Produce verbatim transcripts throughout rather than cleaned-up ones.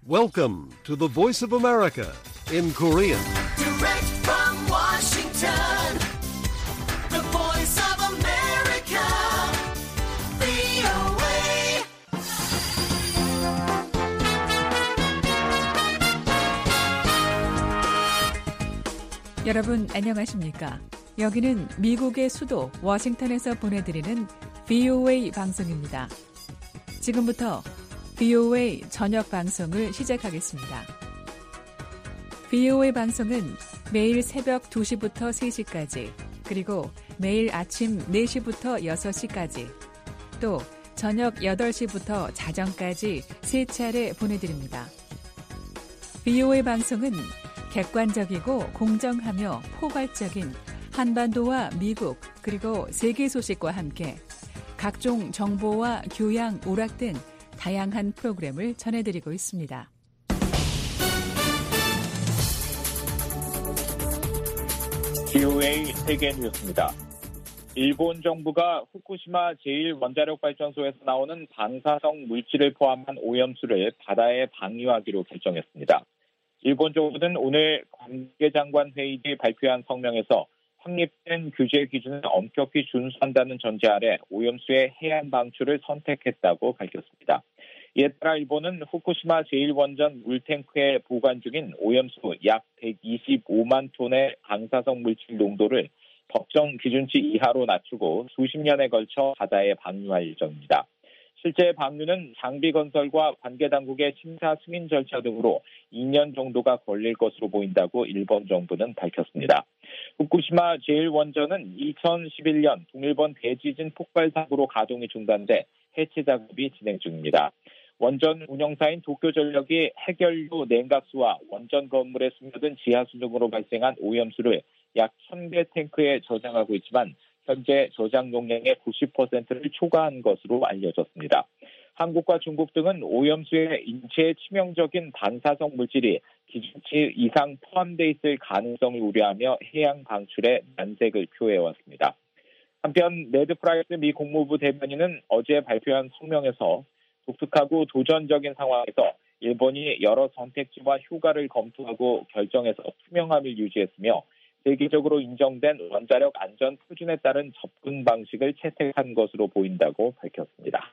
Welcome to the Voice of America in Korean. Direct from Washington, the Voice of America, 브이오에이. 여러분 안녕하십니까? 여기는 미국의 수도 워싱턴에서 보내드리는 브이오에이 방송입니다. 지금부터 브이오에이 저녁 방송을 시작하겠습니다. 브이오에이 방송은 매일 새벽 두 시부터 세 시까지, 그리고 매일 아침 네 시부터 여섯 시까지, 또 저녁 여덟 시부터 자정까지 세 차례 보내드립니다. 브이오에이 방송은 객관적이고 공정하며 포괄적인 한반도와 미국 그리고 세계 소식과 함께 각종 정보와 교양, 오락 등 다양한 프로그램을 전해드리고 있습니다. 브이오에이 세계 뉴스입니다. 일본 정부가 후쿠시마 제일 원자력 발전소에서 나오는 방사성 물질을 포함한 오염수를 바다에 방류하기로 결정했습니다. 일본 정부는 오늘 관계장관 회의 뒤 발표한 성명에서 확립된 규제 기준을 엄격히 준수한다는 전제 아래 오염수의 해안 방출을 선택했다고 밝혔습니다. 이에 따라 일본은 후쿠시마 제일 원전 물탱크에 보관 중인 오염수 약 백이십오만 톤의 방사성 물질 농도를 법정 기준치 이하로 낮추고 수십 년에 걸쳐 바다에 방류할 예정입니다. 실제 방류는 장비 건설과 관계 당국의 심사 승인 절차 등으로 이 년 정도가 걸릴 것으로 보인다고 일본 정부는 밝혔습니다. 후쿠시마 제일 원전은 이천십일 년 동일본 대지진 폭발 사고로 가동이 중단돼 해체 작업이 진행 중입니다. 원전 운영사인 도쿄전력이 해결유 냉각수와 원전 건물에 스며든 지하수 등으로 발생한 오염수를 약 천 개 탱크에 저장하고 있지만 현재 저장 용량의 구십 퍼센트를 초과한 것으로 알려졌습니다. 한국과 중국 등은 오염수의 인체에 치명적인 방사성 물질이 기준치 이상 포함되어 있을 가능성을 우려하며 해양 방출에 난색을 표해왔습니다. 한편 네드 프라이스 미 국무부 대변인은 어제 발표한 성명에서 독특하고 도전적인 상황에서 일본이 여러 선택지와 효과를 검토하고 결정해서 투명함을 유지했으며 세계적으로 인정된 원자력 안전 표준에 따른 접근 방식을 채택한 것으로 보인다고 밝혔습니다.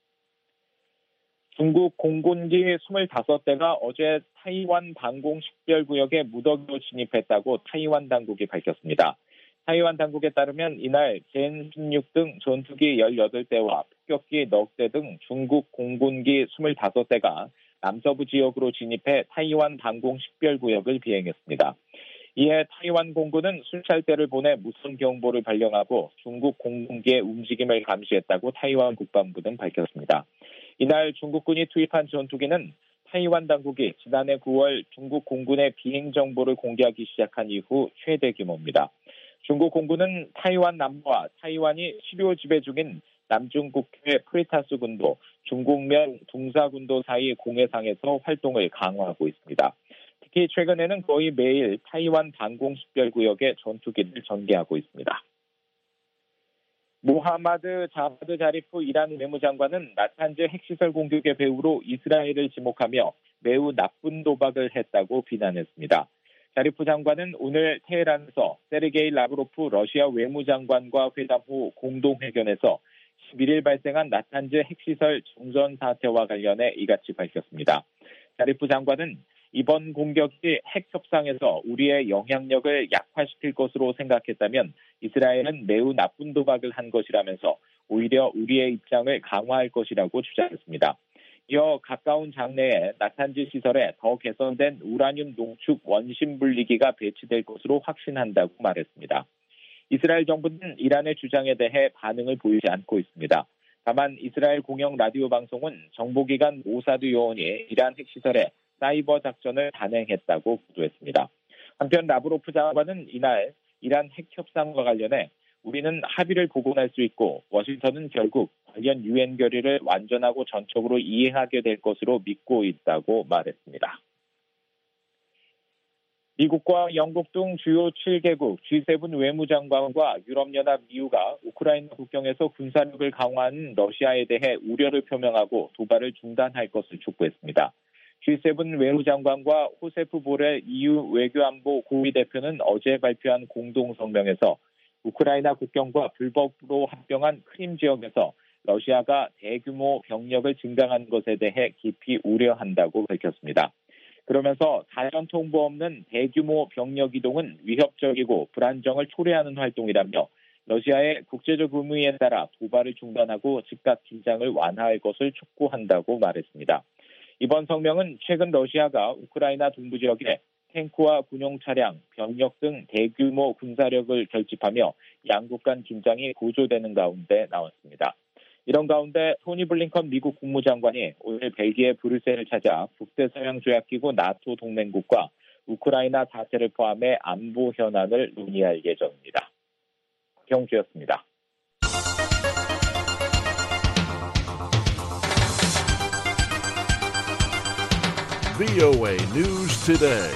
중국 공군기 이십오 대가 어제 타이완 방공 식별구역에 무더기로 진입했다고 타이완 당국이 밝혔습니다. 타이완 당국에 따르면 이날 젠 십육 등 전투기 열여덟 대와 폭격기 넉 대 등 중국 공군기 이십오 대가 남서부 지역으로 진입해 타이완 방공 식별구역을 비행했습니다. 이에 타이완 공군은 순찰대를 보내 무선 경보를 발령하고 중국 공군기의 움직임을 감시했다고 타이완 국방부는 밝혔습니다. 이날 중국군이 투입한 전투기는 타이완 당국이 지난해 구월 중국 공군의 비행 정보를 공개하기 시작한 이후 최대 규모입니다. 중국 공군은 타이완 남부와 타이완이 실효 지배 중인 남중국해 프리타스 군도, 중국면 둥사군도 사이 공해상에서 활동을 강화하고 있습니다. 특히 최근에는 거의 매일 타이완 방공 식별구역에 전투기를 전개하고 있습니다. 모하마드 자바드 자리프 이란 외무장관은 나탄즈 핵시설 공격의 배후로 이스라엘을 지목하며 매우 나쁜 도박을 했다고 비난했습니다. 자리프 장관은 오늘 테헤란에서 세르게이 라브로프 러시아 외무장관과 회담 후 공동회견에서 십일 일 발생한 나탄즈 핵시설 정전 사태와 관련해 이같이 밝혔습니다. 자리프 장관은 이번 공격이 핵 협상에서 우리의 영향력을 약화시킬 것으로 생각했다면 이스라엘은 매우 나쁜 도박을 한 것이라면서 오히려 우리의 입장을 강화할 것이라고 주장했습니다. 이어 가까운 장래에 나탄즈 시설에 더 개선된 우라늄 농축 원심 분리기가 배치될 것으로 확신한다고 말했습니다. 이스라엘 정부는 이란의 주장에 대해 반응을 보이지 않고 있습니다. 다만 이스라엘 공영 라디오 방송은 정보기관 모사드 요원이 이란 핵시설에 사이버 작전을 단행했다고 보도했습니다. 한편 라브로프 장관은 이날 이란 핵 협상과 관련해 우리는 합의를 복원할 수 있고 워싱턴은 결국 관련 유엔 결의를 완전하고 전적으로 이해하게 될 것으로 믿고 있다고 말했습니다. 미국과 영국 등 주요 칠 개국 지 세븐 외무장관과 유럽연합 이유가 우크라이나 국경에서 군사력을 강화하는 러시아에 대해 우려를 표명하고 도발을 중단할 것을 촉구했습니다. 지 세븐 외무장관과 호세프 보렐 이유 외교안보 고위 대표는 어제 발표한 공동성명에서 우크라이나 국경과 불법으로 합병한 크림 지역에서 러시아가 대규모 병력을 증강한 것에 대해 깊이 우려한다고 밝혔습니다. 그러면서 사전 통보 없는 대규모 병력 이동은 위협적이고 불안정을 초래하는 활동이라며 러시아의 국제적 의무에 따라 도발을 중단하고 즉각 긴장을 완화할 것을 촉구한다고 말했습니다. 이번 성명은 최근 러시아가 우크라이나 동부 지역에 탱크와 군용 차량, 병력 등 대규모 군사력을 결집하며 양국 간 긴장이 고조되는 가운데 나왔습니다. 이런 가운데 토니 블링컨 미국 국무장관이 오늘 벨기에 브뤼셀을 찾아 북대서양조약기구 나토 동맹국과 우크라이나 사태를 포함해 안보 현안을 논의할 예정입니다. 경주였습니다. 브이오에이 News Today.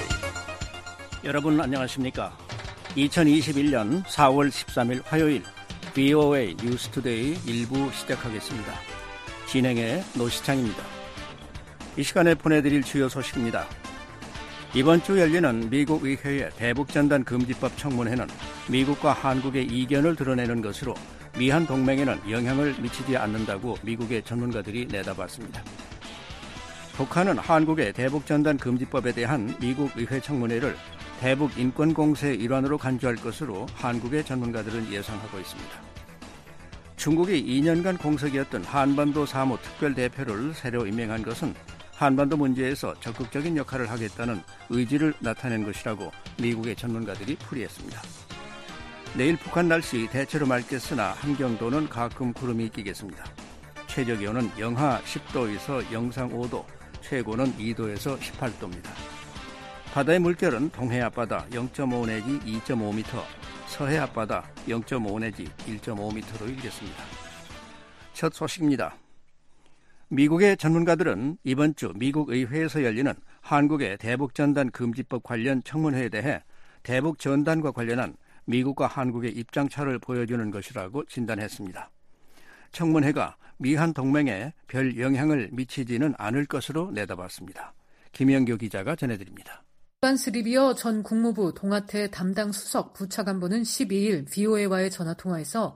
여러분 안녕하십니까? 이천이십일년 사월 십삼일 화요일 브이오에이 뉴스 투데이 일부 시작하겠습니다. 진행의 노시창입니다. 이 시간에 보내드릴 주요 소식입니다. 이번 주 열리는 미국 의회의 대북전단 금지법 청문회는 미국과 한국의 이견을 드러내는 것으로 미한 동맹에는 영향을 미치지 않는다고 미국의 전문가들이 내다봤습니다. 북한은 한국의 대북전단 금지법에 대한 미국 의회 청문회를 대북 인권 공세의 일환으로 간주할 것으로 한국의 전문가들은 예상하고 있습니다. 중국이 이년간 공석이었던 한반도 사무 특별대표를 새로 임명한 것은 한반도 문제에서 적극적인 역할을 하겠다는 의지를 나타낸 것이라고 미국의 전문가들이 풀이했습니다. 내일 북한 날씨 대체로 맑겠으나 한경도는 가끔 구름이 끼겠습니다. 최저기온은 영하 십도에서 영상 오도, 최고는 이도에서 십팔도입니다. 바다의 물결은 동해 앞바다 영점오 내지 이점오 미터, 서해 앞바다 영점오 내지 일점오 미터로 일겠습니다. 첫 소식입니다. 미국의 전문가들은 이번 주 미국 의회에서 열리는 한국의 대북전단 금지법 관련 청문회에 대해 대북전단과 관련한 미국과 한국의 입장차를 보여주는 것이라고 진단했습니다. 청문회가 미한 동맹에 별 영향을 미치지는 않을 것으로 내다봤습니다. 김영교 기자가 전해드립니다. 반스 리비어 전 국무부 동아태 담당 수석 부차관보는 십이일 브이오에이와의 전화통화에서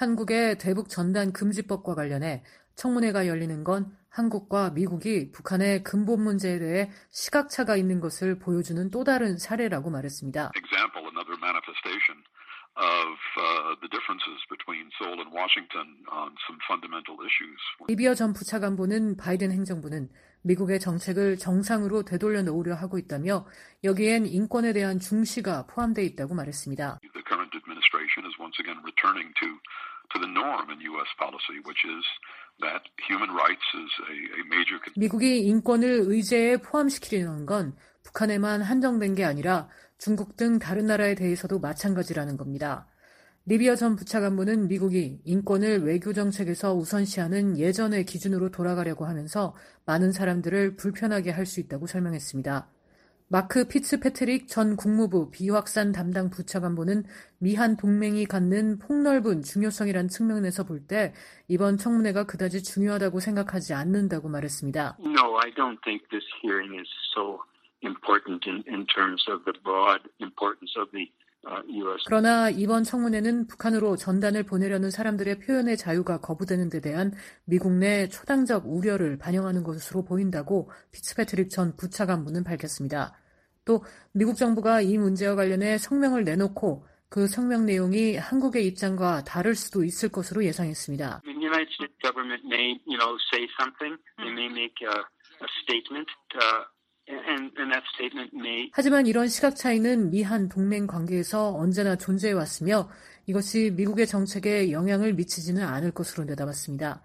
한국의 대북 전단 금지법과 관련해 청문회가 열리는 건 한국과 미국이 북한의 근본 문제에 대해 시각차가 있는 것을 보여주는 또 다른 사례라고 말했습니다. Example, another manifestation of uh, the differences between Seoul and Washington on some fundamental issues. 리비어 전 부차관보는 바이든 행정부는 미국의 정책을 정상으로 되돌려 놓으려 하고 있다며 여기엔 인권에 대한 중시가 포함되어 있다고 말했습니다. The current administration is once again returning to to the norm in U S policy, which is that human rights is a, a major. 미국이 인권을 의제에 포함시키려는 건 북한에만 한정된 게 아니라 중국 등 다른 나라에 대해서도 마찬가지라는 겁니다. 리비어 전 부차관보는 미국이 인권을 외교 정책에서 우선시하는 예전의 기준으로 돌아가려고 하면서 많은 사람들을 불편하게 할 수 있다고 설명했습니다. 마크 피츠패트릭 전 국무부 비확산 담당 부차관보는 미한 동맹이 갖는 폭넓은 중요성이란 측면에서 볼 때 이번 청문회가 그다지 중요하다고 생각하지 않는다고 말했습니다. No, I don't think this hearing is so important in, in terms of the broad importance of the uh, U S. 그러나 이번 청문회는 북한으로 전단을 보내려는 사람들의 표현의 자유가 거부되는 데 대한 미국 내 초당적 우려를 반영하는 것으로 보인다고 피츠패트릭 전 부차관보는 밝혔습니다. 또 미국 정부가 이 문제와 관련해 성명을 내놓고 그 성명 내용이 한국의 입장과 다를 수도 있을 것으로 예상했습니다. The United States government may, you know, say something. They may make a, a statement. Uh, And, and that statement may... 하지만 이런 시각 차이는 미한 동맹 관계에서 언제나 존재해 왔으며 이것이 미국의 정책에 영향을 미치지는 않을 것으로 내다봤습니다.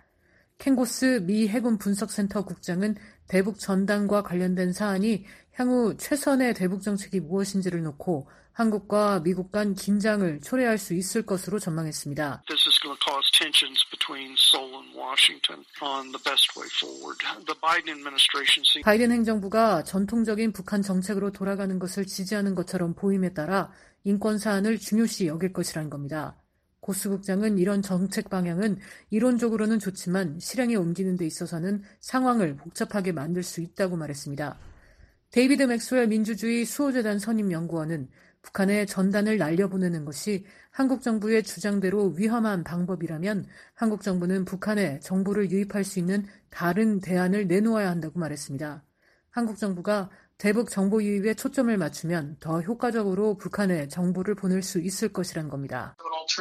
켄고스 미 해군 분석센터 국장은 대북 전단과 관련된 사안이 향후 최선의 대북 정책이 무엇인지를 놓고 한국과 미국 간 긴장을 초래할 수 있을 것으로 전망했습니다. This is going to cause tensions between Seoul and Washington on the best way forward. The Biden administration seems... 바이든 행정부가 전통적인 북한 정책으로 돌아가는 것을 지지하는 것처럼 보임에 따라 인권 사안을 중요시 여길 것이라는 겁니다. 고수 국장은 이런 정책 방향은 이론적으로는 좋지만 실행에 옮기는 데 있어서는 상황을 복잡하게 만들 수 있다고 말했습니다. 데이비드 맥스웰 민주주의 수호재단 선임연구원은 북한에 전단을 날려보내는 것이 한국 정부의 주장대로 위험한 방법이라면 한국 정부는 북한에 정보를 유입할 수 있는 다른 대안을 내놓아야 한다고 말했습니다. 한국 정부가 대북 정보 유입에 초점을 맞추면 더 효과적으로 북한에 정보를 보낼 수 있을 것이란 겁니다.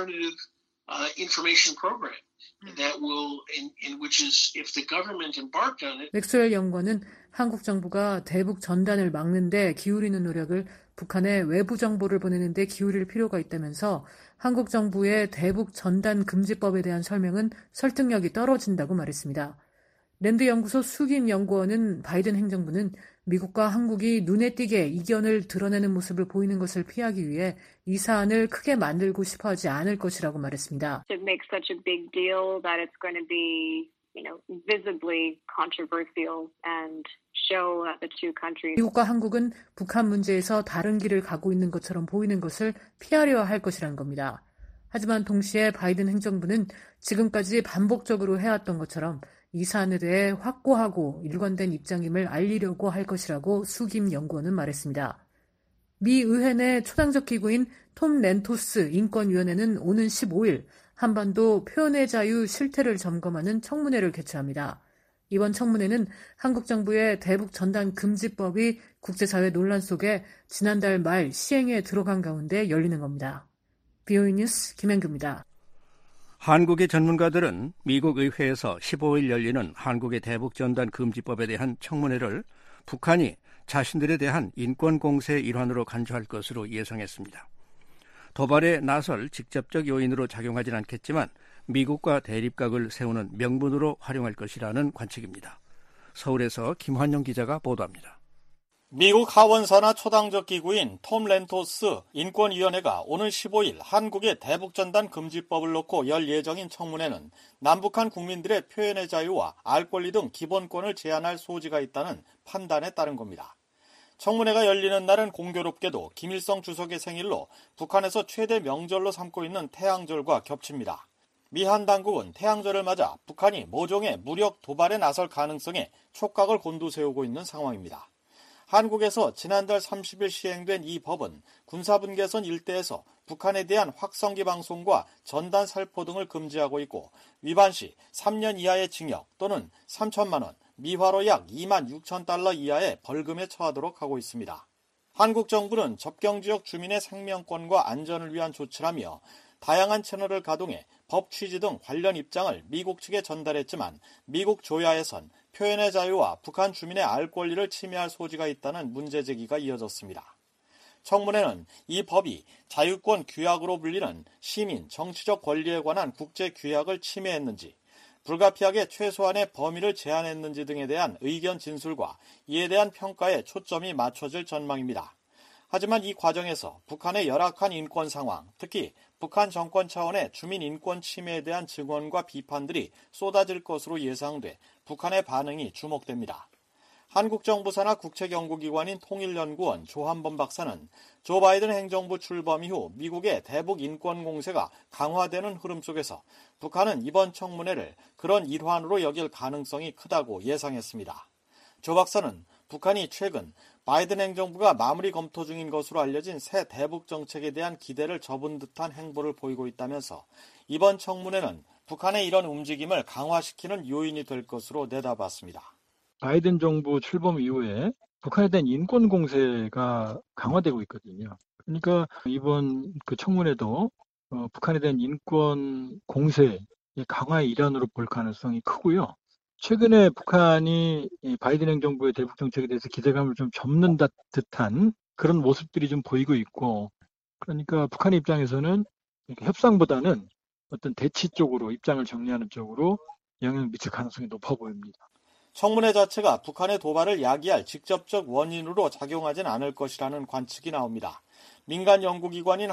맥스웰 연구원은 한국 정부가 대북 전단을 막는 데 기울이는 노력을 북한에 외부 정보를 보내는 데 기울일 필요가 있다면서 한국 정부의 대북 전단 금지법에 대한 설명은 설득력이 떨어진다고 말했습니다. 랜드 연구소 수김 연구원은 바이든 행정부는 미국과 한국이 눈에 띄게 이견을 드러내는 모습을 보이는 것을 피하기 위해 이 사안을 크게 만들고 싶어 하지 않을 것이라고 말했습니다. To make such a big deal that it's going to be, you know, visibly controversial and show that the two countries. 미국과 한국은 북한 문제에서 다른 길을 가고 있는 것처럼 보이는 것을 피하려 할 것이라는 겁니다. 하지만 동시에 바이든 행정부는 지금까지 반복적으로 해왔던 것처럼 이 사안에 대해 확고하고 일관된 입장임을 알리려고 할 것이라고 수김 연구원은 말했습니다. 미 의회 내 초당적 기구인 톰 렌토스 인권위원회는 오는 십오일 한반도 표현의 자유 실태를 점검하는 청문회를 개최합니다. 이번 청문회는 한국 정부의 대북 전단 금지법이 국제사회 논란 속에 지난달 말 시행에 들어간 가운데 열리는 겁니다. 비오이 뉴스 김현규입니다. 한국의 전문가들은 미국 의회에서 십오일 열리는 한국의 대북 전단 금지법에 대한 청문회를 북한이 자신들에 대한 인권 공세의 일환으로 간주할 것으로 예상했습니다. 도발에 나설 직접적 요인으로 작용하진 않겠지만 미국과 대립각을 세우는 명분으로 활용할 것이라는 관측입니다. 서울에서 김환영 기자가 보도합니다. 미국 하원사나 초당적 기구인 톰 렌토스 인권위원회가 오늘 십오일 한국의 대북전단 금지법을 놓고 열 예정인 청문회는 남북한 국민들의 표현의 자유와 알 권리 등 기본권을 제한할 소지가 있다는 판단에 따른 겁니다. 청문회가 열리는 날은 공교롭게도 김일성 주석의 생일로 북한에서 최대 명절로 삼고 있는 태양절과 겹칩니다. 미 한 당국은 태양절을 맞아 북한이 모종의 무력 도발에 나설 가능성에 촉각을 곤두세우고 있는 상황입니다. 한국에서 지난달 삼십일 시행된 이 법은 군사분계선 일대에서 북한에 대한 확성기 방송과 전단 살포 등을 금지하고 있고 위반 시 삼 년 이하의 징역 또는 삼천만 원, 미화로 약 이만 육천 달러 이하의 벌금에 처하도록 하고 있습니다. 한국 정부는 접경지역 주민의 생명권과 안전을 위한 조치라며 다양한 채널을 가동해 법 취지 등 관련 입장을 미국 측에 전달했지만 미국 조야에선 표현의 자유와 북한 주민의 알 권리를 침해할 소지가 있다는 문제 제기가 이어졌습니다. 청문회는 이 법이 자유권 규약으로 불리는 시민, 정치적 권리에 관한 국제 규약을 침해했는지, 불가피하게 최소한의 범위를 제한했는지 등에 대한 의견 진술과 이에 대한 평가에 초점이 맞춰질 전망입니다. 하지만 이 과정에서 북한의 열악한 인권 상황, 특히 북한 정권 차원의 주민 인권 침해에 대한 증언과 비판들이 쏟아질 것으로 예상돼 북한의 반응이 주목됩니다. 한국 정부 산하 국책연구기관인 통일연구원 조한범 박사는 조 바이든 행정부 출범 이후 미국의 대북 인권 공세가 강화되는 흐름 속에서 북한은 이번 청문회를 그런 일환으로 여길 가능성이 크다고 예상했습니다. 조 박사는 북한이 최근 바이든 행정부가 마무리 검토 중인 것으로 알려진 새 대북 정책에 대한 기대를 접은 듯한 행보를 보이고 있다면서 이번 청문회는 북한의 이런 움직임을 강화시키는 요인이 될 것으로 내다봤습니다. 바이든 정부 출범 이후에 북한에 대한 인권 공세가 강화되고 있거든요. 그러니까 이번 그 청문회도 어, 북한에 대한 인권 공세의 강화의 일환으로 볼 가능성이 크고요. 최근에 북한이 바이든 행정부의 대북 정책에 대해서 기대감을 좀 접는 듯한 그런 모습들이 좀 보이고 있고, 그러니까 북한의 입장에서는 협상보다는 어떤 대치 쪽으로 입장을 정리하는 쪽으로 영향을 미칠 가능성이 높아 보입니다. 청문회 자체가 북한의 도발을 야기할 직접적 원인으로 작용하진 않을 것이라는 관측이 나옵니다. 민간 연구기관인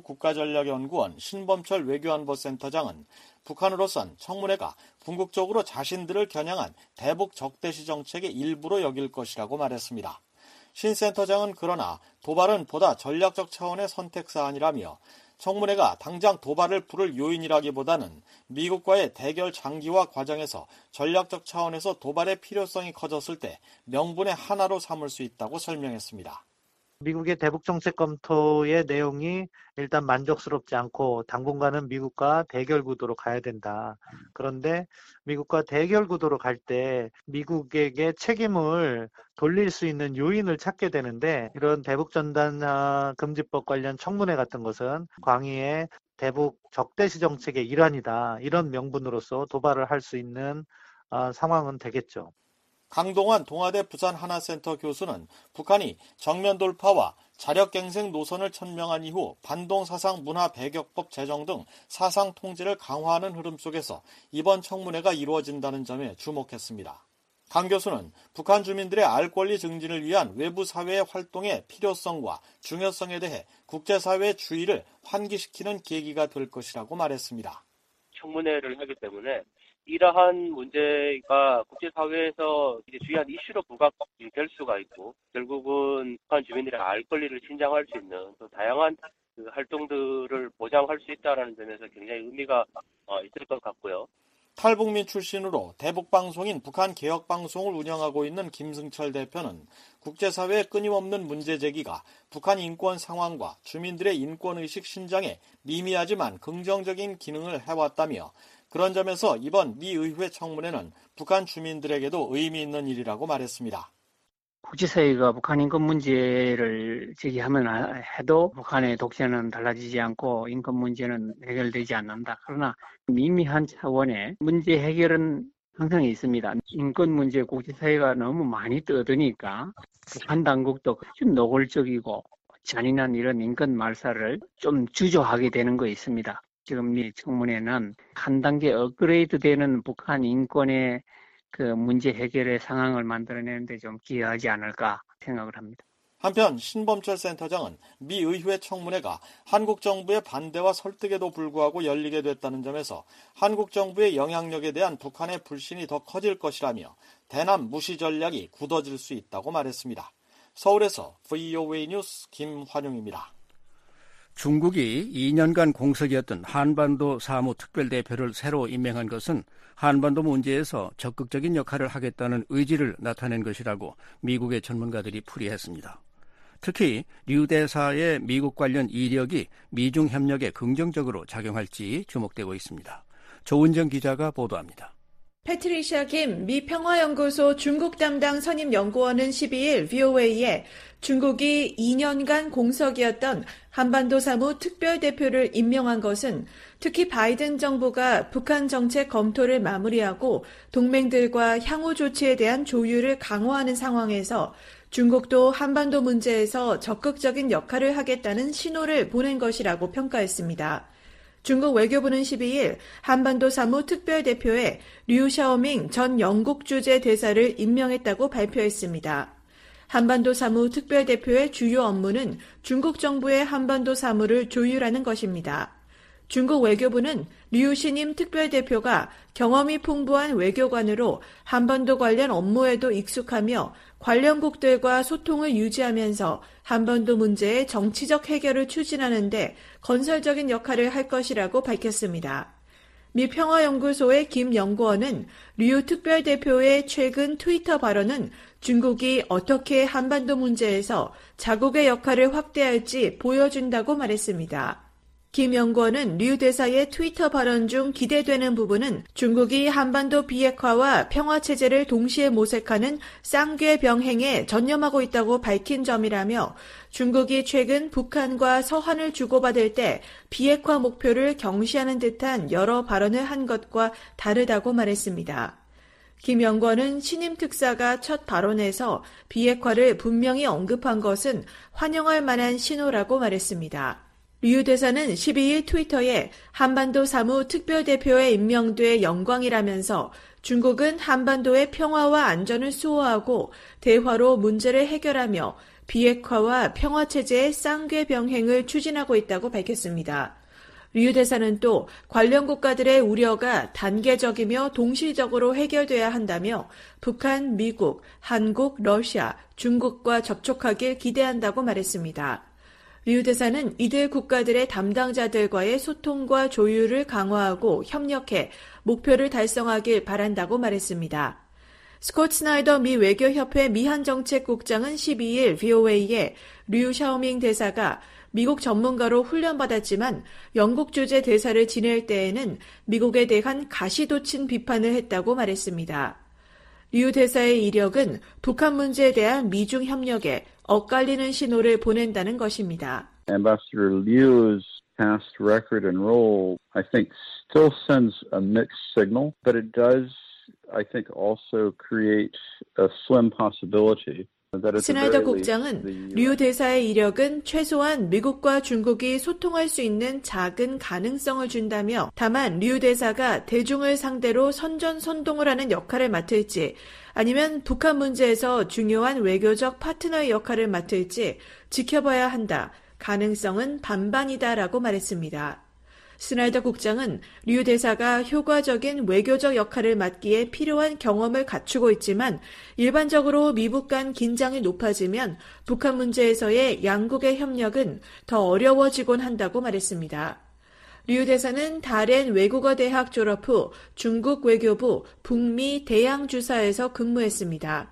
한국국가전략연구원 신범철 외교안보센터장은 북한으로선 청문회가 궁극적으로 자신들을 겨냥한 대북 적대시 정책의 일부로 여길 것이라고 말했습니다. 신 센터장은 그러나 도발은 보다 전략적 차원의 선택사안이라며 청문회가 당장 도발을 부를 요인이라기보다는 미국과의 대결 장기화 과정에서 전략적 차원에서 도발의 필요성이 커졌을 때 명분의 하나로 삼을 수 있다고 설명했습니다. 미국의 대북 정책 검토의 내용이 일단 만족스럽지 않고 당분간은 미국과 대결 구도로 가야 된다. 그런데 미국과 대결 구도로 갈 때 미국에게 책임을 돌릴 수 있는 요인을 찾게 되는데 이런 대북 전단 금지법 관련 청문회 같은 것은 광의의 대북 적대시 정책의 일환이다. 이런 명분으로서 도발을 할 수 있는 상황은 되겠죠. 강동환 동아대 부산하나센터 교수는 북한이 정면 돌파와 자력갱생 노선을 천명한 이후 반동사상문화배격법 제정 등 사상 통제를 강화하는 흐름 속에서 이번 청문회가 이루어진다는 점에 주목했습니다. 강 교수는 북한 주민들의 알 권리 증진을 위한 외부 사회의 활동의 필요성과 중요성에 대해 국제사회의 주의를 환기시키는 계기가 될 것이라고 말했습니다. 청문회를 하기 때문에 이러한 문제가 국제사회에서 이제 중요한 이슈로 부각이 될 수가 있고 결국은 북한 주민들의 알 권리를 신장할 수 있는 또 다양한 그 활동들을 보장할 수 있다는 점에서 굉장히 의미가 어, 있을 것 같고요. 탈북민 출신으로 대북방송인 북한개혁방송을 운영하고 있는 김승철 대표는 국제사회의 끊임없는 문제 제기가 북한 인권 상황과 주민들의 인권의식 신장에 미미하지만 긍정적인 기능을 해왔다며 그런 점에서 이번 미 의회 청문회는 북한 주민들에게도 의미 있는 일이라고 말했습니다. 국제사회가 북한 인권 문제를 제기하면 해도 북한의 독재는 달라지지 않고 인권 문제는 해결되지 않는다. 그러나 미미한 차원의 문제 해결은 항상 있습니다. 인권 문제 국제사회가 너무 많이 떠드니까 북한 당국도 좀 노골적이고 잔인한 이런 인권 말살을 좀 주저하게 되는 거 있습니다. 지금 이 청문회는 한 단계 업그레이드 되는 북한 인권의 그 문제 해결의 상황을 만들어내는데 좀 기여하지 않을까 생각을 합니다. 한편 신범철 센터장은 미 의회 청문회가 한국 정부의 반대와 설득에도 불구하고 열리게 됐다는 점에서 한국 정부의 영향력에 대한 북한의 불신이 더 커질 것이라며 대남 무시 전략이 굳어질 수 있다고 말했습니다. 서울에서 브이오에이 뉴스 김환용입니다. 중국이 이 년간 공석이었던 한반도 사무특별대표를 새로 임명한 것은 한반도 문제에서 적극적인 역할을 하겠다는 의지를 나타낸 것이라고 미국의 전문가들이 풀이했습니다. 특히 류 대사의 미국 관련 이력이 미중 협력에 긍정적으로 작용할지 주목되고 있습니다. 조은정 기자가 보도합니다. 패트리샤 김 미 평화연구소 중국 담당 선임 연구원은 십이일 브이오에이에 중국이 이 년간 공석이었던 한반도 사무 특별대표를 임명한 것은 특히 바이든 정부가 북한 정책 검토를 마무리하고 동맹들과 향후 조치에 대한 조율을 강화하는 상황에서 중국도 한반도 문제에서 적극적인 역할을 하겠다는 신호를 보낸 것이라고 평가했습니다. 중국 외교부는 십이일 한반도 사무 특별대표에 류 샤오밍 전 영국 주재 대사를 임명했다고 발표했습니다. 한반도 사무 특별대표의 주요 업무는 중국 정부의 한반도 사무를 조율하는 것입니다. 중국 외교부는 류 신임 특별대표가 경험이 풍부한 외교관으로 한반도 관련 업무에도 익숙하며 관련국들과 소통을 유지하면서 한반도 문제의 정치적 해결을 추진하는 데 건설적인 역할을 할 것이라고 밝혔습니다. 미 평화연구소의 김 연구원은 류 특별대표의 최근 트위터 발언은 중국이 어떻게 한반도 문제에서 자국의 역할을 확대할지 보여준다고 말했습니다. 김 연구원은 류 대사의 트위터 발언 중 기대되는 부분은 중국이 한반도 비핵화와 평화체제를 동시에 모색하는 쌍궤 병행에 전념하고 있다고 밝힌 점이라며 중국이 최근 북한과 서한을 주고받을 때 비핵화 목표를 경시하는 듯한 여러 발언을 한 것과 다르다고 말했습니다. 김 연구원은 신임 특사가 첫 발언에서 비핵화를 분명히 언급한 것은 환영할 만한 신호라고 말했습니다. 류 대사는 십이일 트위터에 한반도 사무 특별대표에 임명돼 영광이라면서 중국은 한반도의 평화와 안전을 수호하고 대화로 문제를 해결하며 비핵화와 평화체제의 쌍궤 병행을 추진하고 있다고 밝혔습니다. 류 대사는 또 관련 국가들의 우려가 단계적이며 동시적으로 해결돼야 한다며 북한, 미국, 한국, 러시아, 중국과 접촉하길 기대한다고 말했습니다. 류 대사는 이들 국가들의 담당자들과의 소통과 조율을 강화하고 협력해 목표를 달성하길 바란다고 말했습니다. 스콧 스나이더 미 외교협회 미한정책국장은 십이일 브이오에이에 류 샤오밍 대사가 미국 전문가로 훈련받았지만 영국 주재 대사를 지낼 때에는 미국에 대한 가시돋친 비판을 했다고 말했습니다. 류 대사의 이력은 북한 문제에 대한 미중 협력에 엇갈리는 신호를 보낸다는 것입니다. Ambassador Liu's past record and role, I think, still sends a mixed signal, but it does, I think, also create a slim possibility. 스나이더 국장은 류 대사의 이력은 최소한 미국과 중국이 소통할 수 있는 작은 가능성을 준다며 다만 류 대사가 대중을 상대로 선전선동을 하는 역할을 맡을지 아니면 북한 문제에서 중요한 외교적 파트너의 역할을 맡을지 지켜봐야 한다. 가능성은 반반이다라고 말했습니다. 스나이더 국장은 류 대사가 효과적인 외교적 역할을 맡기에 필요한 경험을 갖추고 있지만 일반적으로 미북 간 긴장이 높아지면 북한 문제에서의 양국의 협력은 더 어려워지곤 한다고 말했습니다. 류 대사는 다롄 외국어 대학 졸업 후 중국 외교부 북미 대양주사에서 근무했습니다.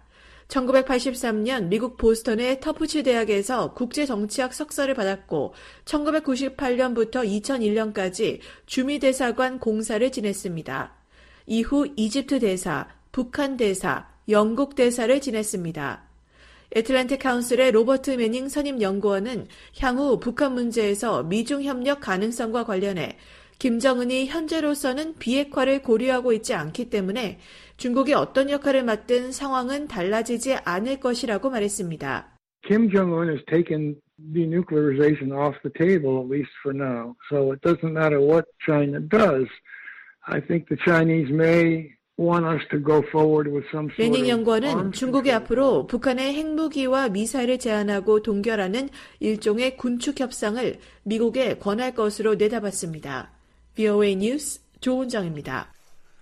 천구백팔십삼년 미국 보스턴의 터프츠 대학에서 국제정치학 석사를 받았고 천구백구십팔년부터 이천일년까지 주미대사관 공사를 지냈습니다. 이후 이집트 대사, 북한 대사, 영국 대사를 지냈습니다. 애틀랜틱 카운슬의 로버트 매닝 선임 연구원은 향후 북한 문제에서 미중 협력 가능성과 관련해 김정은이 현재로서는 비핵화를 고려하고 있지 않기 때문에 중국이 어떤 역할을 맡든 상황은 달라지지 않을 것이라고 말했습니다. Kim Jong-un has taken denuclearization off the table, at least for now. So it doesn't matter what China does. I think the Chinese may want us to go forward with some sort of 매닝 연구원은 중국이 앞으로 북한의 핵무기와 미사일을 제한하고 동결하는 일종의 군축 협상을 미국에 권할 것으로 내다봤습니다. 브이오에이 뉴스 조은정입니다.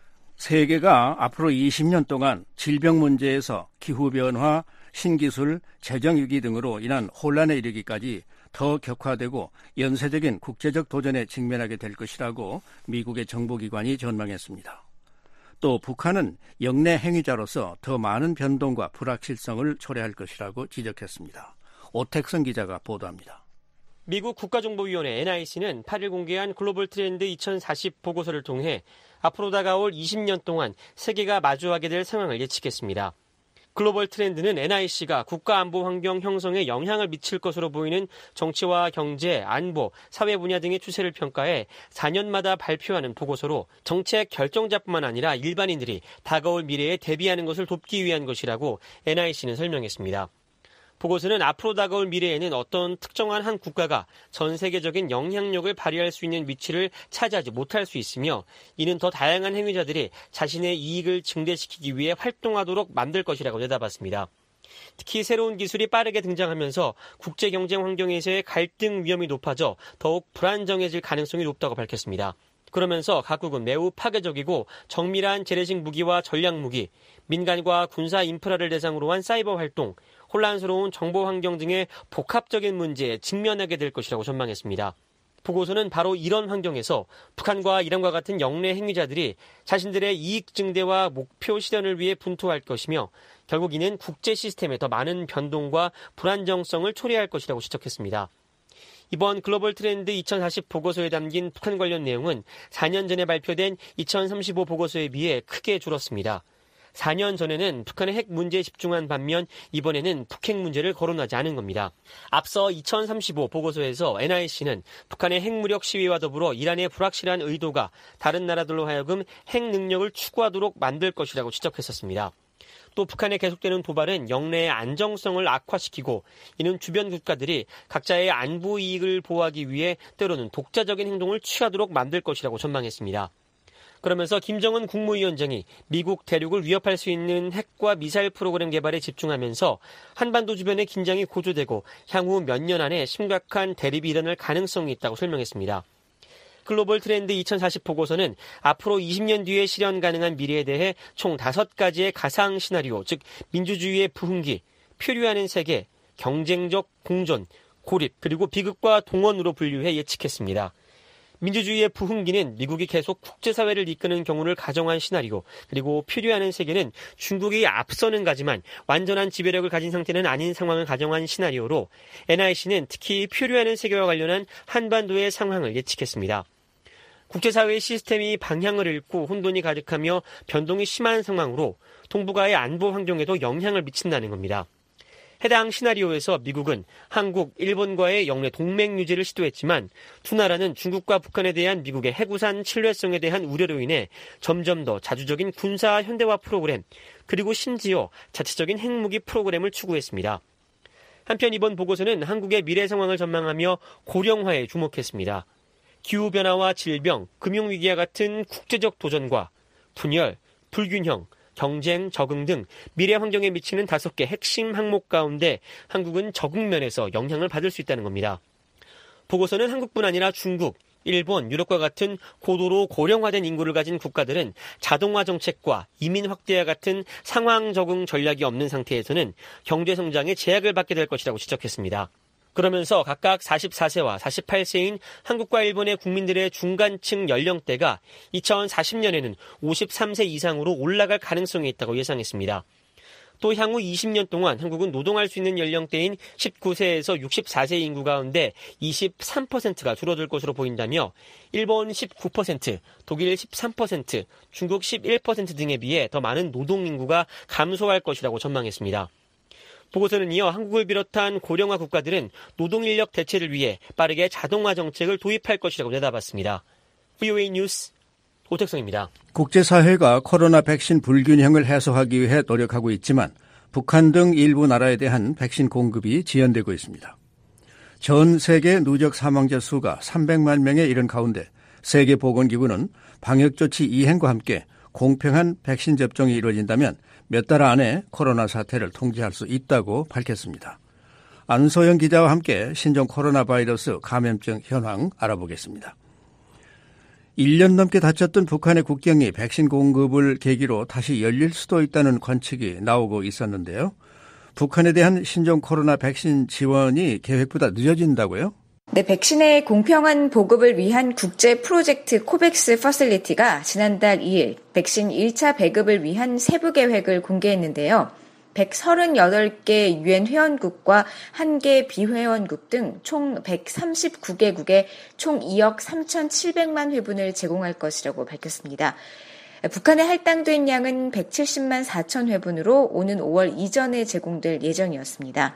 세계가 앞으로 이십년 동안 질병 문제에서 기후변화, 신기술, 재정위기 등으로 인한 혼란에 이르기까지 더 격화되고 연쇄적인 국제적 도전에 직면하게 될 것이라고 미국의 정보기관이 전망했습니다. 또 북한은 영내 행위자로서 더 많은 변동과 불확실성을 초래할 것이라고 지적했습니다. 오택선 기자가 보도합니다. 미국 국가정보위원회 엔아이씨는 팔일 공개한 글로벌 트렌드 이천사십 보고서를 통해 앞으로 다가올 이십년 동안 세계가 마주하게 될 상황을 예측했습니다. 글로벌 트렌드는 엔아이씨가 국가안보 환경 형성에 영향을 미칠 것으로 보이는 정치와 경제, 안보, 사회 분야 등의 추세를 평가해 사년마다 발표하는 보고서로 정책 결정자뿐만 아니라 일반인들이 다가올 미래에 대비하는 것을 돕기 위한 것이라고 엔아이씨는 설명했습니다. 보고서는 앞으로 다가올 미래에는 어떤 특정한 한 국가가 전 세계적인 영향력을 발휘할 수 있는 위치를 차지하지 못할 수 있으며 이는 더 다양한 행위자들이 자신의 이익을 증대시키기 위해 활동하도록 만들 것이라고 내다봤습니다. 특히 새로운 기술이 빠르게 등장하면서 국제 경쟁 환경에서의 갈등 위험이 높아져 더욱 불안정해질 가능성이 높다고 밝혔습니다. 그러면서 각국은 매우 파괴적이고 정밀한 재래식 무기와 전략 무기, 민간과 군사 인프라를 대상으로 한 사이버 활동, 혼란스러운 정보 환경 등의 복합적인 문제에 직면하게 될 것이라고 전망했습니다. 보고서는 바로 이런 환경에서 북한과 이란과 같은 영내 행위자들이 자신들의 이익 증대와 목표 실현을 위해 분투할 것이며 결국 이는 국제 시스템에 더 많은 변동과 불안정성을 초래할 것이라고 지적했습니다. 이번 글로벌 트렌드 이천사십 보고서에 담긴 북한 관련 내용은 사년 전에 발표된 이천삼십오 보고서에 비해 크게 줄었습니다. 사년 전에는 북한의 핵 문제에 집중한 반면 이번에는 북핵 문제를 거론하지 않은 겁니다. 앞서 이천삼십오 보고서에서 엔아이씨는 북한의 핵무력 시위와 더불어 이란의 불확실한 의도가 다른 나라들로 하여금 핵 능력을 추구하도록 만들 것이라고 지적했었습니다. 또 북한의 계속되는 도발은 영내의 안정성을 악화시키고 이는 주변 국가들이 각자의 안보 이익을 보호하기 위해 때로는 독자적인 행동을 취하도록 만들 것이라고 전망했습니다. 그러면서 김정은 국무위원장이 미국 대륙을 위협할 수 있는 핵과 미사일 프로그램 개발에 집중하면서 한반도 주변의 긴장이 고조되고 향후 몇 년 안에 심각한 대립이 일어날 가능성이 있다고 설명했습니다. 글로벌 트렌드 이천사십 보고서는 앞으로 이십 년 뒤에 실현 가능한 미래에 대해 총 다섯 가지의 가상 시나리오, 즉 민주주의의 부흥기, 표류하는 세계, 경쟁적 공존, 고립, 그리고 비극과 동원으로 분류해 예측했습니다. 민주주의의 부흥기는 미국이 계속 국제사회를 이끄는 경우를 가정한 시나리오, 그리고 표류하는 세계는 중국이 앞서는 가지만 완전한 지배력을 가진 상태는 아닌 상황을 가정한 시나리오로 엔아이씨는 특히 표류하는 세계와 관련한 한반도의 상황을 예측했습니다. 국제사회의 시스템이 방향을 잃고 혼돈이 가득하며 변동이 심한 상황으로 동북아의 안보 환경에도 영향을 미친다는 겁니다. 해당 시나리오에서 미국은 한국, 일본과의 영내 동맹 유지를 시도했지만 두 나라는 중국과 북한에 대한 미국의 해구산 신뢰성에 대한 우려로 인해 점점 더 자주적인 군사 현대화 프로그램, 그리고 심지어 자체적인 핵무기 프로그램을 추구했습니다. 한편 이번 보고서는 한국의 미래 상황을 전망하며 고령화에 주목했습니다. 기후변화와 질병, 금융위기와 같은 국제적 도전과 분열, 불균형, 경쟁, 적응 등 미래 환경에 미치는 다섯 개 핵심 항목 가운데 한국은 적응 면에서 영향을 받을 수 있다는 겁니다. 보고서는 한국뿐 아니라 중국, 일본, 유럽과 같은 고도로 고령화된 인구를 가진 국가들은 자동화 정책과 이민 확대와 같은 상황 적응 전략이 없는 상태에서는 경제 성장에 제약을 받게 될 것이라고 지적했습니다. 그러면서 각각 마흔네 세와 마흔여덟 세인 한국과 일본의 국민들의 중간층 연령대가 이천사십 년에는 오십삼 세 이상으로 올라갈 가능성이 있다고 예상했습니다. 또 향후 이십 년 동안 한국은 노동할 수 있는 연령대인 십구 세에서 육십사 세 인구 가운데 이십삼 퍼센트가 줄어들 것으로 보인다며 일본 십구 퍼센트, 독일 십삼 퍼센트, 중국 십일 퍼센트 등에 비해 더 많은 노동 인구가 감소할 것이라고 전망했습니다. 보고서는 이어 한국을 비롯한 고령화 국가들은 노동인력 대체를 위해 빠르게 자동화 정책을 도입할 것이라고 내다봤습니다. 브이오에이 뉴스 오택성입니다. 국제사회가 코로나 백신 불균형을 해소하기 위해 노력하고 있지만 북한 등 일부 나라에 대한 백신 공급이 지연되고 있습니다. 전 세계 누적 사망자 수가 삼백만 명에 이른 가운데 세계보건기구는 방역조치 이행과 함께 공평한 백신 접종이 이루어진다면 몇 달 안에 코로나 사태를 통제할 수 있다고 밝혔습니다. 안소영 기자와 함께 신종 코로나 바이러스 감염증 현황 알아보겠습니다. 일 년 넘게 닫혔던 북한의 국경이 백신 공급을 계기로 다시 열릴 수도 있다는 관측이 나오고 있었는데요. 북한에 대한 신종 코로나 백신 지원이 계획보다 늦어진다고요? 네, 백신의 공평한 보급을 위한 국제 프로젝트 코백스 퍼실리티가 지난달 이 일 백신 일 차 배급을 위한 세부 계획을 공개했는데요. 백삼십팔 개 유엔 회원국과 한 개 비회원국 등 총 백삼십구 개국에 총 이억 삼천칠백만 회분을 제공할 것이라고 밝혔습니다. 북한에 할당된 양은 백칠십만 사천 회분으로 오는 오월 이전에 제공될 예정이었습니다.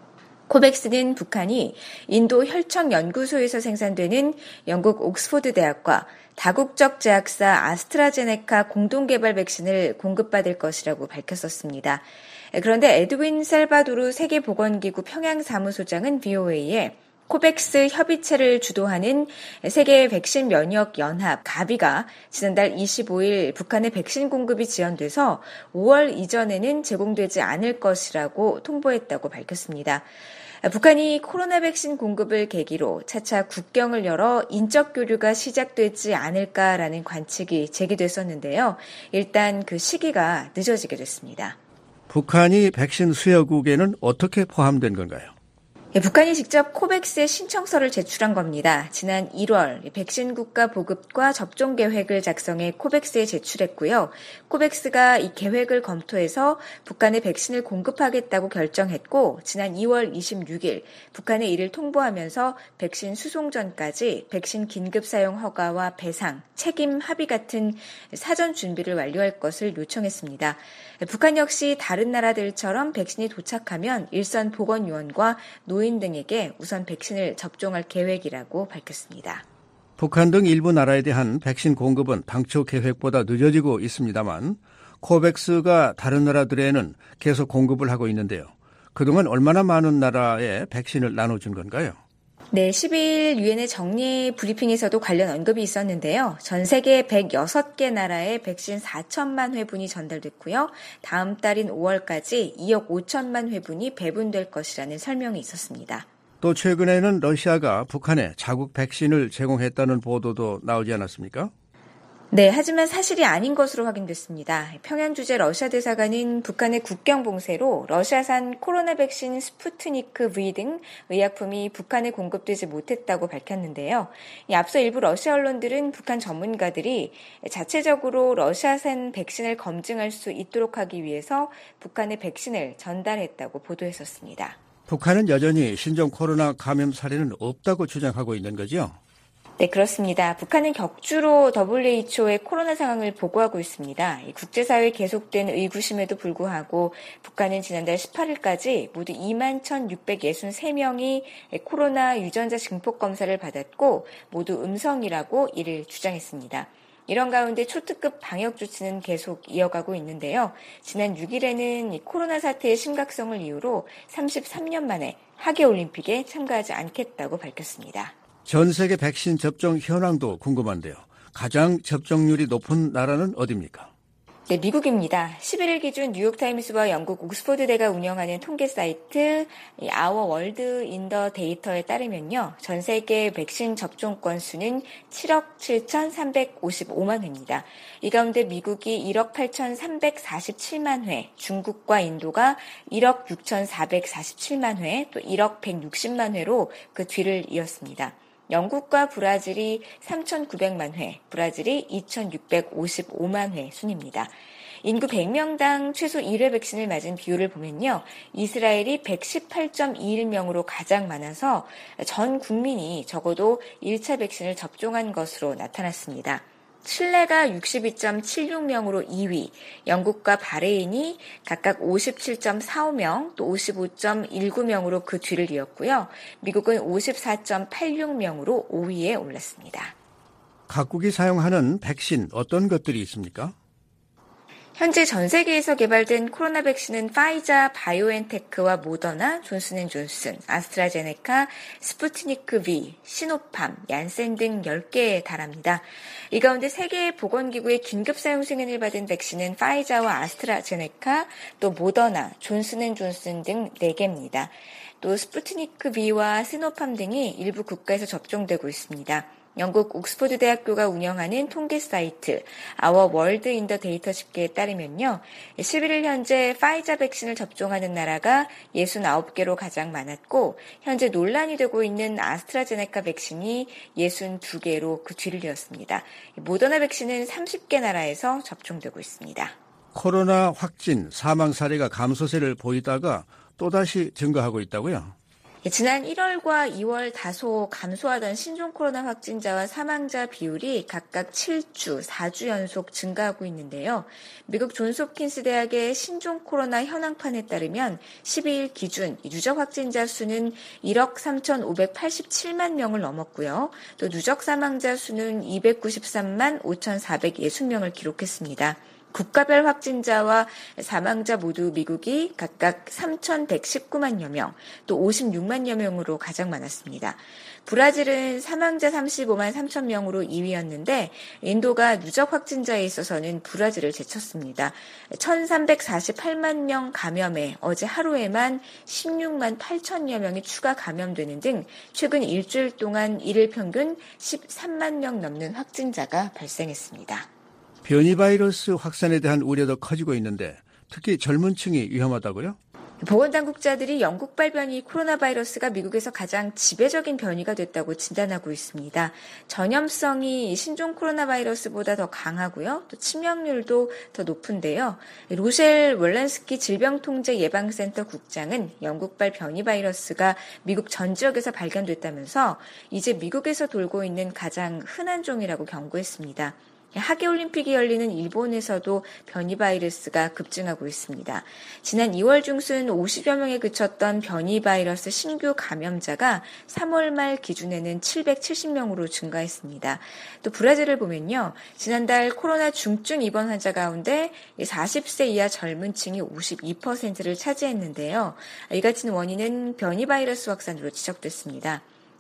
코백스는 북한이 인도 혈청연구소에서 생산되는 영국 옥스포드 대학과 다국적 제약사 아스트라제네카 공동개발 백신을 공급받을 것이라고 밝혔었습니다. 그런데 에드윈 셀바도르 세계보건기구 평양사무소장은 브이오에이에 코백스 협의체를 주도하는 세계 백신 면역 연합 가비가 지난달 이십오 일 북한의 백신 공급이 지연돼서 오월 이전에는 제공되지 않을 것이라고 통보했다고 밝혔습니다. 북한이 코로나 백신 공급을 계기로 차차 국경을 열어 인적 교류가 시작되지 않을까라는 관측이 제기됐었는데요. 일단 그 시기가 늦어지게 됐습니다. 북한이 백신 수여국에는 어떻게 포함된 건가요? 예, 북한이 직접 코백스에 신청서를 제출한 겁니다. 지난 일월 백신 국가 보급과 접종 계획을 작성해 코백스에 제출했고요. 코백스가 이 계획을 검토해서 북한에 백신을 공급하겠다고 결정했고 지난 이월 이십육 일 북한에 이를 통보하면서 백신 수송 전까지 백신 긴급 사용 허가와 배상, 책임 합의 같은 사전 준비를 완료할 것을 요청했습니다. 북한 역시 다른 나라들처럼 백신이 도착하면 일선 보건요원과 노인 등에게 우선 백신을 접종할 계획이라고 밝혔습니다. 북한 등 일부 나라에 대한 백신 공급은 당초 계획보다 늦어지고 있습니다만 코백스가 다른 나라들에는 계속 공급을 하고 있는데요. 그동안 얼마나 많은 나라에 백신을 나눠준 건가요? 네, 십이 일 유엔의 정례 브리핑에서도 관련 언급이 있었는데요. 전 세계 백육 개 나라에 백신 사천만 회분이 전달됐고요. 다음 달인 오월까지 이억 오천만 회분이 배분될 것이라는 설명이 있었습니다. 또 최근에는 러시아가 북한에 자국 백신을 제공했다는 보도도 나오지 않았습니까? 네, 하지만 사실이 아닌 것으로 확인됐습니다. 평양 주재 러시아 대사관은 북한의 국경 봉쇄로 러시아산 코로나 백신 스푸트니크 V 등 의약품이 북한에 공급되지 못했다고 밝혔는데요. 앞서 일부 러시아 언론들은 북한 전문가들이 자체적으로 러시아산 백신을 검증할 수 있도록 하기 위해서 북한에 백신을 전달했다고 보도했었습니다. 북한은 여전히 신종 코로나 감염 사례는 없다고 주장하고 있는 거죠? 네, 그렇습니다. 북한은 격주로 더블유에이치오의 코로나 상황을 보고하고 있습니다. 국제사회의 계속된 의구심에도 불구하고 북한은 지난달 십팔 일까지 모두 이만 천육백육십삼 명이 코로나 유전자 증폭 검사를 받았고 모두 음성이라고 이를 주장했습니다. 이런 가운데 초특급 방역 조치는 계속 이어가고 있는데요. 지난 육 일에는 코로나 사태의 심각성을 이유로 삼십삼 년 만에 하계올림픽에 참가하지 않겠다고 밝혔습니다. 전 세계 백신 접종 현황도 궁금한데요. 가장 접종률이 높은 나라는 어디입니까? 네, 미국입니다. 십일 일 기준 뉴욕타임스와 영국 옥스퍼드대가 운영하는 통계 사이트 Our World in the Data에 따르면요. 전 세계 백신 접종 건수는 칠억 칠천삼백오십오만 회입니다. 이 가운데 미국이 일억 팔천삼백사십칠만 회, 중국과 인도가 일억 육천사백사십칠만 회, 또 일억 백육십만 회로 그 뒤를 이었습니다. 영국과 브라질이 삼천구백만 회, 브라질이 이천육백오십오만 회 순입니다. 인구 백 명당 최소 일 회 백신을 맞은 비율을 보면요. 이스라엘이 백십팔 점 이일 명으로 가장 많아서 전 국민이 적어도 일 차 백신을 접종한 것으로 나타났습니다. 칠레가 육십이 점 칠육 명으로 이 위, 영국과 바레인이 각각 오십칠 점 사오 명, 또 오십오 점 일구 명으로 그 뒤를 이었고요. 미국은 오십사 점 팔육 명으로 오 위에 올랐습니다. 각국이 사용하는 백신 어떤 것들이 있습니까? 현재 전 세계에서 개발된 코로나 백신은 파이자, 바이오엔테크와 모더나, 존슨앤존슨, 아스트라제네카, 스푸트니크 V, 시노팜, 얀센 등 열 개에 달합니다. 이 가운데 세계보건기구의 긴급 사용 승인을 받은 백신은 파이자와 아스트라제네카, 또 모더나, 존슨앤존슨 등 네 개입니다. 또 스푸트니크 V와 시노팜 등이 일부 국가에서 접종되고 있습니다. 영국 옥스퍼드 대학교가 운영하는 통계 사이트 Our World in the Data 집계에 따르면요. 십일 일 현재 파이자 백신을 접종하는 나라가 육십구 개로 가장 많았고 현재 논란이 되고 있는 아스트라제네카 백신이 육십이 개로 그 뒤를 이었습니다. 모더나 백신은 삼십 개 나라에서 접종되고 있습니다. 코로나 확진, 사망 사례가 감소세를 보이다가 또다시 증가하고 있다고요? 지난 일월과 이월 다소 감소하던 신종 코로나 확진자와 사망자 비율이 각각 칠 주, 사 주 연속 증가하고 있는데요. 미국 존스홉킨스 대학의 신종 코로나 현황판에 따르면 십이 일 기준 누적 확진자 수는 일억 삼천오백팔십칠만 명을 넘었고요. 또 누적 사망자 수는 이백구십삼만 오천사백육십 명을 기록했습니다. 국가별 확진자와 사망자 모두 미국이 각각 삼천백십구만여 명, 또 오십육만여 명으로 가장 많았습니다. 브라질은 사망자 삼십오만 삼천 명으로 이 위였는데 인도가 누적 확진자에 있어서는 브라질을 제쳤습니다. 천삼백사십팔만 명 감염에 어제 하루에만 십육만 팔천여 명이 추가 감염되는 등 최근 일주일 동안 일일 평균 십삼만 명 넘는 확진자가 발생했습니다. 변이 바이러스 확산에 대한 우려도 커지고 있는데 특히 젊은 층이 위험하다고요? 보건당국자들이 영국발 변이 코로나 바이러스가 미국에서 가장 지배적인 변이가 됐다고 진단하고 있습니다. 전염성이 신종 코로나 바이러스보다 더 강하고요. 또 치명률도 더 높은데요. 로셸 월란스키 질병통제예방센터 국장은 영국발 변이 바이러스가 미국 전 지역에서 발견됐다면서 이제 미국에서 돌고 있는 가장 흔한 종이라고 경고했습니다. 하계올림픽이 열리는 일본에서도 변이 바이러스가 급증하고 있습니다. 지난 이월 중순 오십여 명에 그쳤던 변이 바이러스 신규 감염자가 삼월 말 기준에는 칠백칠십 명으로 증가했습니다. 또 브라질을 보면요. 지난달 코로나 중증 입원 환자 가운데 사십 세 이하 젊은 층이 오십이 퍼센트를 차지했는데요. 이 같은 원인은 변이 바이러스 확산으로 지적됐습니다.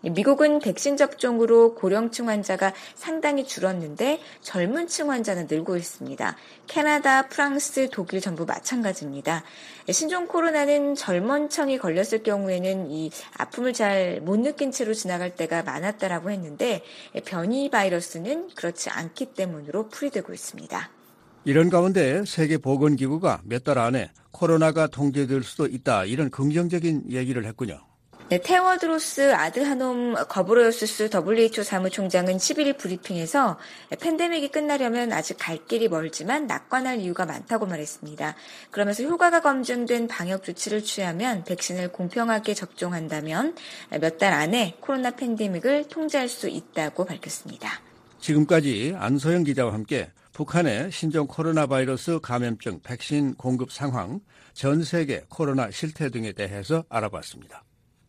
미국은 백신 접종으로 고령층 환자가 상당히 줄었는데 젊은 층 환자는 늘고 있습니다. 캐나다, 프랑스, 독일 전부 마찬가지입니다. 신종 코로나는 젊은 층이 걸렸을 경우에는 이 아픔을 잘 못 느낀 채로 지나갈 때가 많았다라고 했는데 변이 바이러스는 그렇지 않기 때문으로 풀이되고 있습니다. 이런 가운데 세계보건기구가 몇 달 안에 코로나가 통제될 수도 있다, 이런 긍정적인 얘기를 했군요. 네, 테워드로스 아드하놈 거브레우스스 더블유에이치오 사무총장은 십일 일 브리핑에서 팬데믹이 끝나려면 아직 갈 길이 멀지만 낙관할 이유가 많다고 말했습니다. 그러면서 효과가 검증된 방역 조치를 취하면 백신을 공평하게 접종한다면 몇 달 안에 코로나 팬데믹을 통제할 수 있다고 밝혔습니다. 지금까지 안소영 기자와 함께 북한의 신종 코로나 바이러스 감염증 백신 공급 상황, 전 세계 코로나 실태 등에 대해서 알아봤습니다.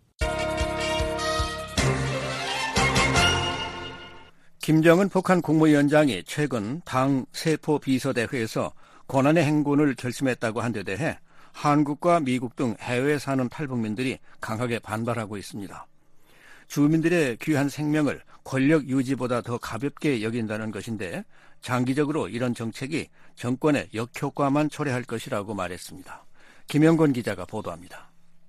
김정은 북한 국무위원장이 최근 당 세포 비서대회에서 고난의 행군을 결심했다고 한 데 대해 한국과 미국 등 해외에 사는 탈북민들이 강하게 반발하고 있습니다. 주민들의 귀한 생명을 권력 유지보다 더 가볍게 여긴다는 것인데 장기적으로 이런 정책이 정권의 역효과만 초래할 것이라고 말했습니다. 김영건 기자가 보도합니다.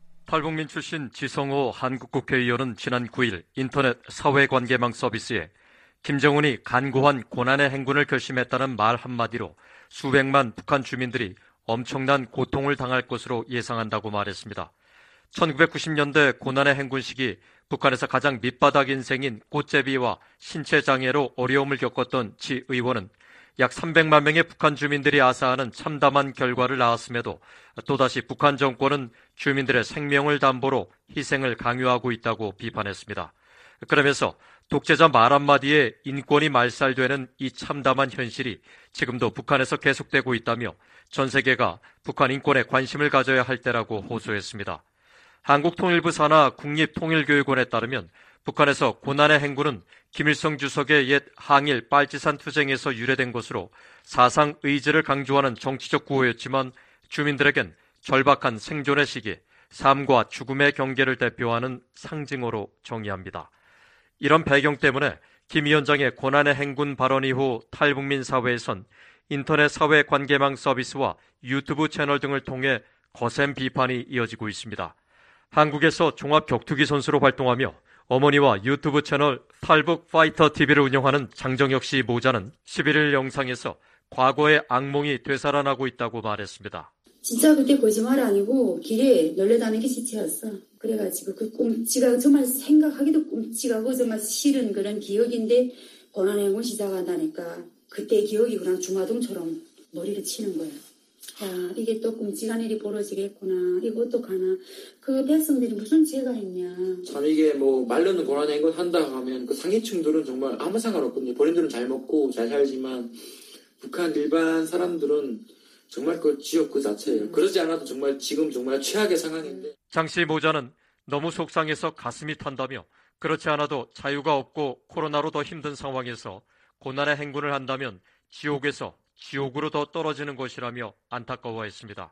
탈북민 출신 지성호 한국국회의원은 지난 구 일 인터넷 사회관계망 서비스에 김정은이 간고한 고난의 행군을 결심했다는 말 한마디로 수백만 북한 주민들이 엄청난 고통을 당할 것으로 예상한다고 말했습니다. 천구백구십 년대 고난의 행군 시기 북한에서 가장 밑바닥 인생인 꽃제비와 신체장애로 어려움을 겪었던 지 의원은 약 삼백만 명의 북한 주민들이 아사하는 참담한 결과를 낳았음에도 또다시 북한 정권은 주민들의 생명을 담보로 희생을 강요하고 있다고 비판했습니다. 그러면서 독재자 말 한마디에 인권이 말살되는 이 참담한 현실이 지금도 북한에서 계속되고 있다며 전 세계가 북한 인권에 관심을 가져야 할 때라고 호소했습니다. 한국통일부 산하 국립통일교육원에 따르면 북한에서 고난의 행군은 김일성 주석의 옛 항일 빨치산 투쟁에서 유래된 것으로 사상 의지를 강조하는 정치적 구호였지만 주민들에겐 절박한 생존의 시기, 삶과 죽음의 경계를 대표하는 상징어로 정의합니다. 이런 배경 때문에 김 위원장의 고난의 행군 발언 이후 탈북민 사회에선 인터넷 사회관계망 서비스와 유튜브 채널 등을 통해 거센 비판이 이어지고 있습니다. 한국에서 종합격투기 선수로 활동하며 어머니와 유튜브 채널 탈북 파이터 티비를 운영하는 장정혁 씨 모자는 십일 일 영상에서 과거의 악몽이 되살아나고 있다고 말했습니다. 진짜 그때 거짓말이 아니고 길에 널려다니는 게 시체였어. 그래가지고 그 끔찍하고 정말 생각하기도 끔찍하고 정말 싫은 그런 기억인데 고난의 행군 시작한다니까 그때 기억이 그냥 주마등처럼 머리를 치는 거야. 야, 이게 또 끔찍한 일이 벌어지겠구나. 이거 어떡하나. 그 백성들이 무슨 죄가 있냐. 참 이게 뭐 말로는 고난의 행군 한다 하면 그 상위층들은 정말 아무 상관없거든요. 본인들은 잘 먹고 잘 살지만 북한 일반 사람들은 정말 그 지역 그 자체예요. 그러지 않아도 정말 지금 정말 최악의 상황인데. 장 씨 모자는 너무 속상해서 가슴이 탄다며 그렇지 않아도 자유가 없고 코로나로 더 힘든 상황에서 고난의 행군을 한다면 지옥에서 지옥으로 더 떨어지는 것이라며 안타까워했습니다.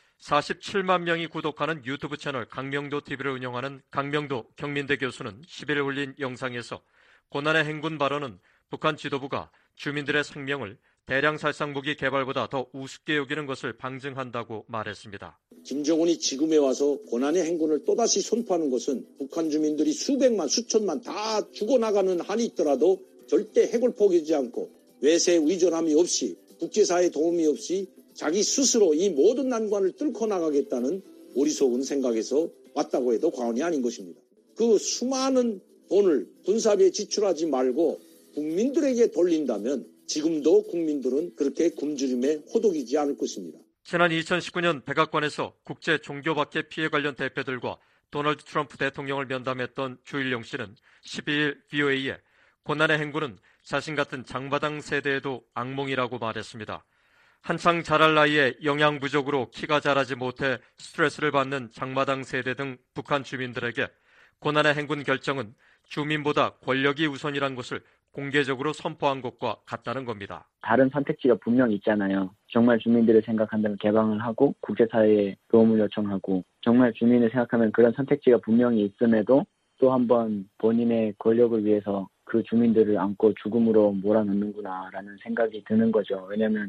사십칠만 명이 구독하는 유튜브 채널 강명도 티비를 운영하는 강명도 경민대 교수는 십일 일 올린 영상에서 고난의 행군 발언은 북한 지도부가 주민들의 생명을 대량 살상무기 개발보다 더 우습게 여기는 것을 방증한다고 말했습니다. 김정은이 지금에 와서 고난의 행군을 또다시 선포하는 것은 북한 주민들이 수백만 수천만 다 죽어나가는 한이 있더라도 절대 핵을 포기하지 않고 외세 의존함이 없이 국제사회의 도움이 없이 자기 스스로 이 모든 난관을 뚫고 나가겠다는 어리석은 생각에서 왔다고 해도 과언이 아닌 것입니다. 그 수많은 돈을 군사비에 지출하지 말고 국민들에게 돌린다면 지금도 국민들은 그렇게 굶주림에 호독이지 않을 것입니다. 지난 이천십구 년 백악관에서 국제 종교박해 피해 관련 대표들과 도널드 트럼프 대통령을 면담했던 주일영 씨는 십이 일 브이오에이에 고난의 행군은 자신 같은 장마당 세대에도 악몽이라고 말했습니다. 한창 자랄 나이에 영양 부족으로 키가 자라지 못해 스트레스를 받는 장마당 세대 등 북한 주민들에게 고난의 행군 결정은 주민보다 권력이 우선이란 것을 공개적으로 선포한 것과 같다는 겁니다. 다른 선택지가 분명히 있잖아요. 정말 주민들을 생각한다면 개방을 하고 국제사회에 도움을 요청하고 정말 주민을 생각하면 그런 선택지가 분명히 있음에도 또 한 번 본인의 권력을 위해서 그 주민들을 안고 죽음으로 몰아넣는구나라는 생각이 드는 거죠. 왜냐하면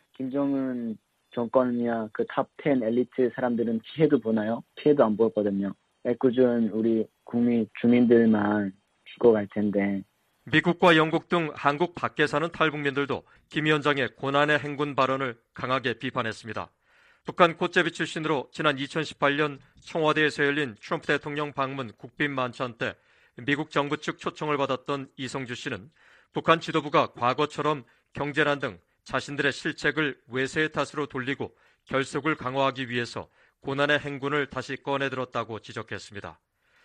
김정은 정권이나 그 탑 텐 엘리트 사람들은 피해도 보나요? 피해도 안 보였거든요. 애꿎은 우리 국민 주민들만 죽어갈 텐데. 미국과 영국 등 한국 밖에 사는 탈북민들도 김 위원장의 고난의 행군 발언을 강하게 비판했습니다. 북한 콧제비 출신으로 지난 이천십팔 년 청와대에서 열린 트럼프 대통령 방문 국빈 만찬 때 미국 정부 측 초청을 받았던 이성주 씨는 북한 지도부가 과거처럼 경제난 등 자신들의 실책을 외세의 탓으로 돌리고 결속을 강화하기 위해서 고난의 행군을 다시 꺼내들었다고 지적했습니다.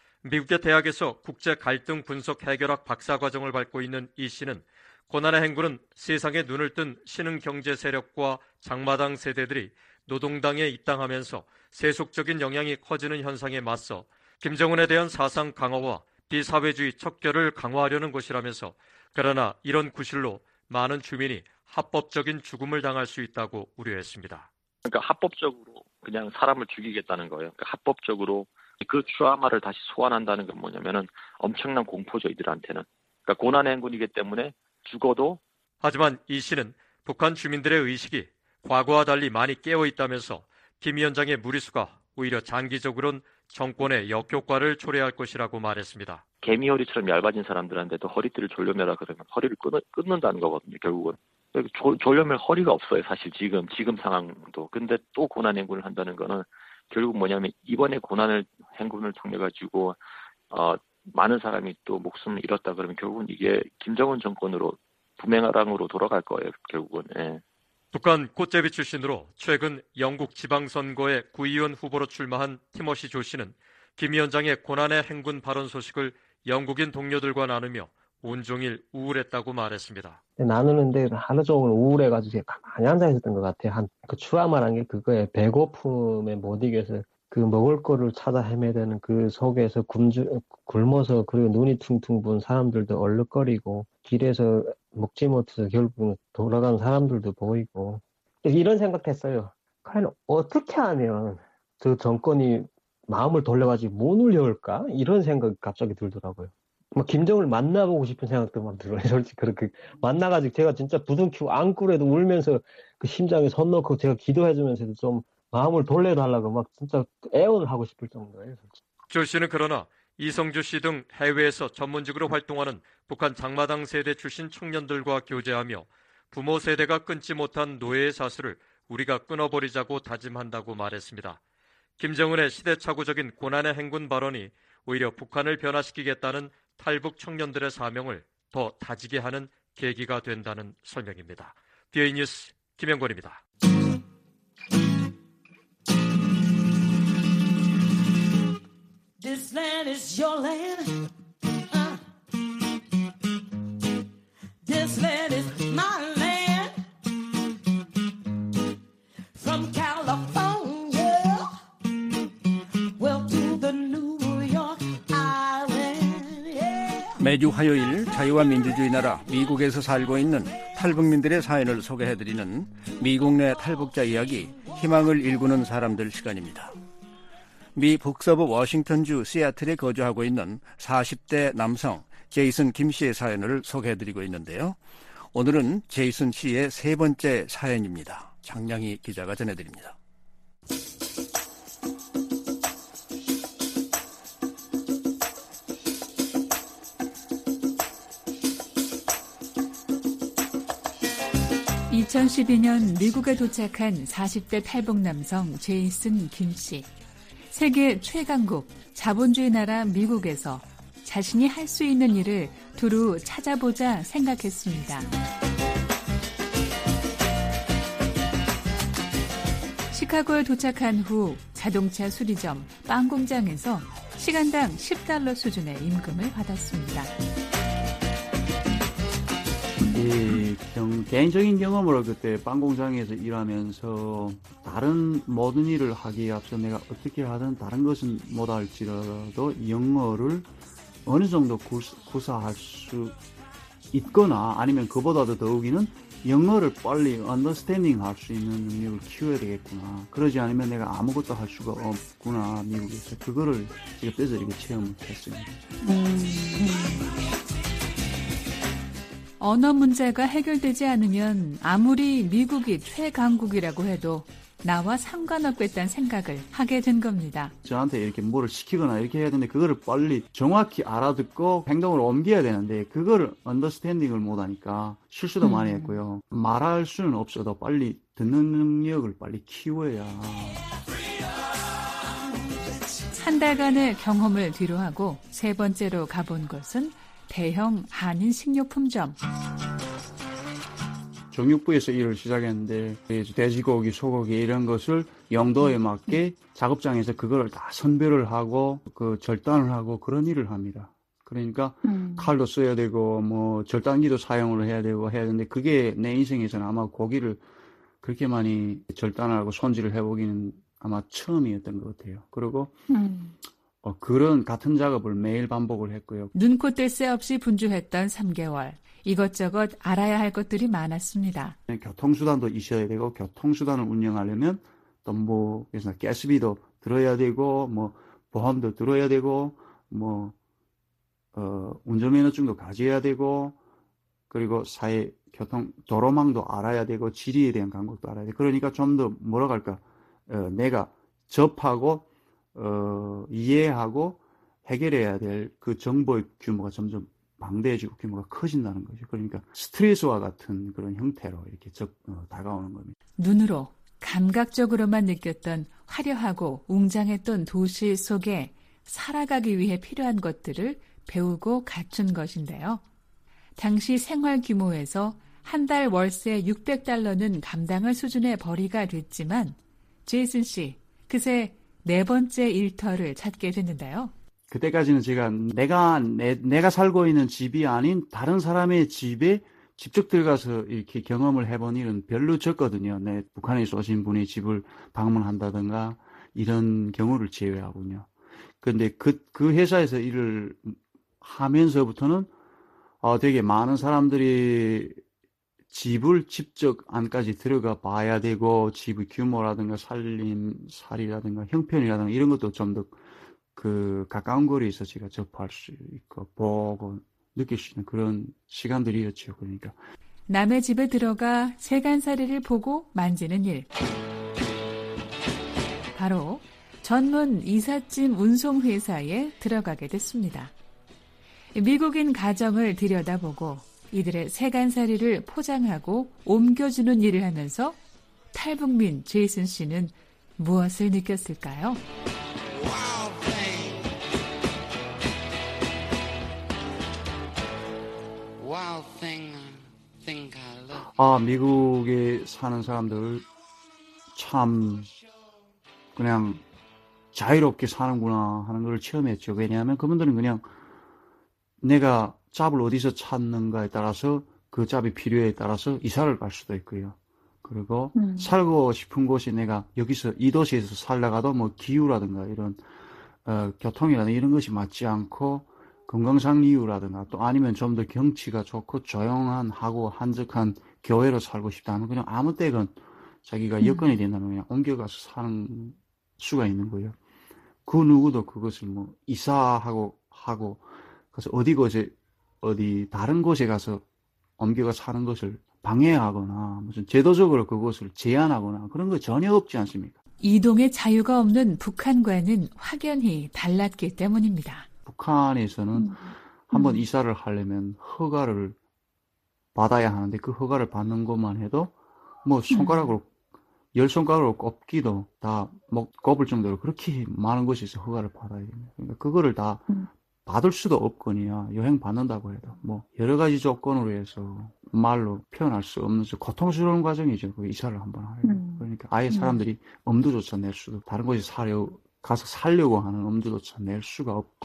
미국의 대학에서 국제 갈등 분석 해결학 박사과정을 밟고 있는 이 씨는 고난의 행군은 세상에 눈을 뜬 신흥 경제 세력과 장마당 세대들이 노동당에 입당하면서 세속적인 영향이 커지는 현상에 맞서 김정은에 대한 사상 강화와 비사회주의 척결을 강화하려는 것이라면서 그러나 이런 구실로 많은 주민이 합법적인 죽음을 당할 수 있다고 우려했습니다. 그러니까 합법적으로 그냥 사람을 죽이겠다는 거예요. 그러니까 합법적으로 그 트라우마를 다시 소환한다는 건 뭐냐면은 엄청난 공포죠, 이들한테는. 그러니까 고난의 행군이기 때문에 죽어도. 하지만 이 씨는 북한 주민들의 의식이 과거와 달리 많이 깨어 있다면서 김 위원장의 무리수가 오히려 장기적으로는 정권의 역효과를 초래할 것이라고 말했습니다. 개미허리처럼 얇아진 사람들한테도 허리띠를 졸려매라 그러면 허리를 끊, 끊는다는 거거든요, 결국은. 조, 졸려맬 허리가 없어요, 사실 지금, 지금 상황도. 근데 또 고난의 행군을 한다는 거는 결국 뭐냐면 이번에 고난을 행군을 통해 가지고 어, 많은 사람이 또 목숨을 잃었다 그러면 결국은 이게 김정은 정권으로 부메랑으로 돌아갈 거예요, 결국은. 예. 북한 콧제비 출신으로 최근 영국 지방선거에 구의원 후보로 출마한 티머시 조 씨는 김 위원장의 고난의 행군 발언 소식을 영국인 동료들과 나누며 온종일 우울했다고 말했습니다. 나누는데 하루 종일 우울해가지고 가만히 앉아 있었던 것 같아요. 한 그 트라우마란 게 그거에 배고픔에 못 이겨서 그 먹을 거를 찾아 헤매야 되는 그 속에서 굶주, 굶어서 그리고 눈이 퉁퉁 부은 사람들도 얼룩거리고 길에서 먹지 못해서 결국 돌아간 사람들도 보이고 이런 생각했어요. 과연 어떻게 하면 저 정권이 마음을 돌려가지고 못 울려올까? 이런 생각이 갑자기 들더라고요. 뭐 김정을 만나보고 싶은 생각도 막 들어요. 솔직히 그렇게 만나가지고 제가 진짜 부둥키고 안구라도 울면서 그 심장에 손 넣고 제가 기도해주면서도 좀 마음을 돌려달라고 막 진짜 애원을 하고 싶을 정도예요. 솔직히. 조 씨는 그러나 이성주 씨 등 해외에서 전문직으로 활동하는 북한 장마당 세대 출신 청년들과 교제하며 부모 세대가 끊지 못한 노예의 사슬을 우리가 끊어버리자고 다짐한다고 말했습니다. 김정은의 시대착오적인 고난의 행군 발언이 오히려 북한을 변화시키겠다는 탈북 청년들의 사명을 더 다지게 하는 계기가 된다는 설명입니다. 비오이 뉴스 김영권입니다. This land is your land. Uh. This land is my land. From California, well to the New York Island. Yeah. 매주 화요일 자유와 민주주의 나라 미국에서 살고 있는 탈북민들의 사연을 소개해드리는 미국 내 탈북자 이야기, 희망을 일구는 사람들 시간입니다. 미 북서부 워싱턴주 시애틀에 거주하고 있는 사십 대 남성 제이슨 김 씨의 사연을 소개해드리고 있는데요. 오늘은 제이슨 씨의 세 번째 사연입니다. 장량희 기자가 전해드립니다. 이천십이 년 미국에 도착한 사십 대 탈북 남성 제이슨 김 씨. 세계 최강국, 자본주의 나라 미국에서 자신이 할 수 있는 일을 두루 찾아보자 생각했습니다. 시카고에 도착한 후 자동차 수리점, 빵 공장에서 시간당 십 달러 수준의 임금을 받았습니다. 예, 경, 개인적인 경험으로 그때 빵 공장에서 일하면서 다른 모든 일을 하기에 앞서 내가 어떻게 하든 다른 것은 못할지라도 영어를 어느 정도 구사, 구사할 수 있거나 아니면 그보다도 더욱이는 영어를 빨리 언더스탠딩 할 수 있는 능력을 키워야 되겠구나. 그러지 않으면 내가 아무것도 할 수가 없구나, 미국에서. 그거를 제가 뼈저리게 체험을 했습니다. 음. 언어 문제가 해결되지 않으면 아무리 미국이 최강국이라고 해도 나와 상관없겠다는 생각을 하게 된 겁니다. 저한테 이렇게 뭐를 시키거나 이렇게 해야 되는데 그거를 빨리 정확히 알아듣고 행동으로 옮겨야 되는데 그거를 언더스탠딩을 못하니까 실수도 음. 많이 했고요. 말할 수는 없어도 빨리 듣는 능력을 빨리 키워야. 한 달간의 경험을 뒤로하고 세 번째로 가본 곳은 대형 한인 식료품점. 정육부에서 일을 시작했는데 돼지고기, 소고기 이런 것을 용도에 맞게 작업장에서 그거를 다 선별을 하고 그 절단을 하고 그런 일을 합니다. 그러니까 음. 칼도 써야 되고 뭐 절단기도 사용을 해야 되고 해야 되는데 그게 내 인생에서는 아마 고기를 그렇게 많이 절단하고 손질을 해보기는 아마 처음이었던 것 같아요. 그리고 음. 어, 그런 같은 작업을 매일 반복을 했고요. 눈코 뜰 새 없이 분주했던 삼 개월. 이것저것 알아야 할 것들이 많았습니다. 교통수단도 있어야 되고 교통수단을 운영하려면 또 뭐 그래서 가스비도 들어야 되고 뭐 보험도 들어야 되고 뭐 어, 운전면허증도 가져야 되고 그리고 사회 교통 도로망도 알아야 되고 지리에 대한 감각도 알아야 돼. 그러니까 좀 더 뭐라고 할까 어, 내가 접하고 어, 이해하고 해결해야 될 그 정보의 규모가 점점 방대해지고 규모가 커진다는 거죠. 그러니까 스트레스와 같은 그런 형태로 이렇게 적, 어, 다가오는 겁니다. 눈으로 감각적으로만 느꼈던 화려하고 웅장했던 도시 속에 살아가기 위해 필요한 것들을 배우고 갖춘 것인데요. 당시 생활 규모에서 한 달 월세 육백 달러는 감당할 수준의 벌이가 됐지만 제이슨 씨, 그새 네 번째 일터를 찾게 됐는데요. 그때까지는 제가 내가 내, 내가 살고 있는 집이 아닌 다른 사람의 집에 직접 들어가서 이렇게 경험을 해본 일은 별로 적거든요. 내 북한에서 오신 분이 집을 방문한다든가 이런 경우를 제외하고요. 그런데 그, 그 회사에서 일을 하면서부터는 어, 되게 많은 사람들이 집을 직접 안까지 들어가 봐야 되고 집의 규모라든가 살림살이라든가 형편이라든가 이런 것도 좀 더 그 가까운 거리에서 제가 접할 수 있고 보고 느낄 수 있는 그런 시간들이었죠. 그러니까 남의 집에 들어가 세간살이를 보고 만지는 일. 바로 전문 이삿짐 운송회사에 들어가게 됐습니다. 미국인 가정을 들여다보고 이들의 세간살이를 포장하고 옮겨주는 일을 하면서 탈북민 제이슨 씨는 무엇을 느꼈을까요? 아, 미국에 사는 사람들 참 그냥 자유롭게 사는구나 하는 걸 체험했죠. 왜냐하면 그분들은 그냥 내가 잡을 어디서 찾는가에 따라서 그 잡이 필요에 따라서 이사를 갈 수도 있고요. 그리고 음. 살고 싶은 곳이 내가 여기서 이 도시에서 살다가도 뭐 기후라든가 이런 어, 교통이라든가 이런 것이 맞지 않고 건강상 이유라든가 또 아니면 좀 더 경치가 좋고 조용한 하고 한적한 교외로 살고 싶다 하면 그냥 아무 때건 자기가 여건이 된다면 그냥 옮겨가서 사는 수가 있는 거예요. 그 누구도 그것을 뭐 이사하고 하고 그래서 어디 곳에 어디 다른 곳에 가서 옮겨가 사는 것을 방해하거나 무슨 제도적으로 그것을 제한하거나 그런 거 전혀 없지 않습니까? 이동의 자유가 없는 북한과는 확연히 달랐기 때문입니다. 북한에서는 음. 한번 음. 이사를 하려면 허가를 받아야 하는데 그 허가를 받는 것만 해도 뭐 손가락으로 음. 열 손가락으로 꼽기도 다 뭐 꼽을 정도로 그렇게 많은 곳에서 허가를 받아야 됩니다. 그러니까 그거를 다 음. 받을 수도 없거니와 여행 받는다고 해도 뭐 여러 가지 조건으로 해서 말로 표현할 수 없는 고통스러운 과정이죠. 그 이사를 한번 하려고. 음. 그러니까 아예 사람들이 엄두조차 낼 수도 다른 곳에 사려 가서 살려고 하는 엄두조차 낼 수가 없고.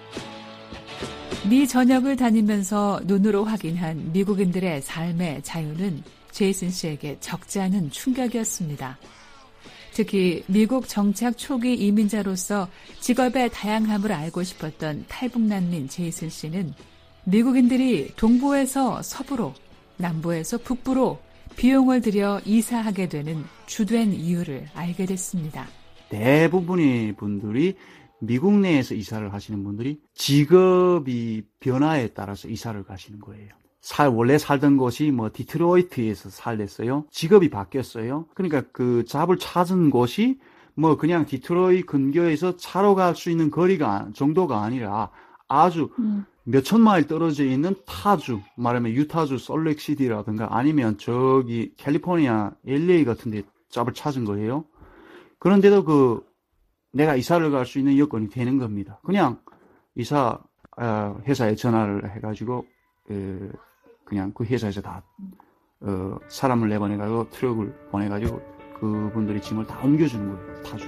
미 전역을 다니면서 눈으로 확인한 미국인들의 삶의 자유는 제이슨 씨에게 적지 않은 충격이었습니다. 특히 미국 정착 초기 이민자로서 직업의 다양함을 알고 싶었던 탈북난민 제이슨 씨는 미국인들이 동부에서 서부로, 남부에서 북부로 비용을 들여 이사하게 되는 주된 이유를 알게 됐습니다. 대부분의 분들이 미국 내에서 이사를 하시는 분들이 직업이 변화에 따라서 이사를 가시는 거예요. 살, 원래 살던 곳이 뭐 디트로이트에서 살랬어요. 직업이 바뀌었어요. 그러니까 그 잡을 찾은 곳이 뭐 그냥 디트로이트 근교에서 차로 갈 수 있는 거리가 정도가 아니라 아주 음. 몇천 마일 떨어져 있는 타주, 말하면 유타주 솔렉시티라든가 아니면 저기 캘리포니아 엘에이 같은 데 잡을 찾은 거예요. 그런데도 그 내가 이사를 갈 수 있는 여건이 되는 겁니다. 그냥 이사 회사에 전화를 해가지고 그냥 그 회사에서 다 어, 사람을 내보내가지고 트럭을 보내가지고 그분들이 짐을 다 옮겨주는 거예요. 타주.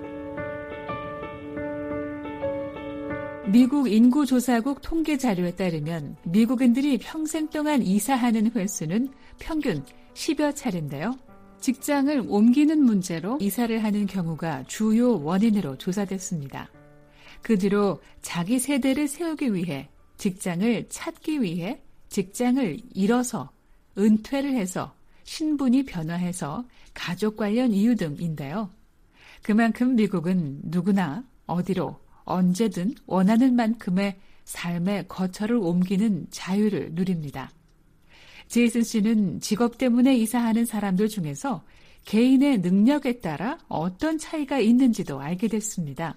미국 인구조사국 통계 자료에 따르면 미국인들이 평생 동안 이사하는 횟수는 평균 십여 차례인데요. 직장을 옮기는 문제로 이사를 하는 경우가 주요 원인으로 조사됐습니다. 그 뒤로 자기 세대를 세우기 위해, 직장을 찾기 위해, 직장을 잃어서, 은퇴를 해서, 신분이 변화해서, 가족 관련 이유 등인데요. 그만큼 미국은 누구나 어디로 언제든 원하는 만큼의 삶의 거처를 옮기는 자유를 누립니다. 제이슨 씨는 직업 때문에 이사하는 사람들 중에서 개인의 능력에 따라 어떤 차이가 있는지도 알게 됐습니다.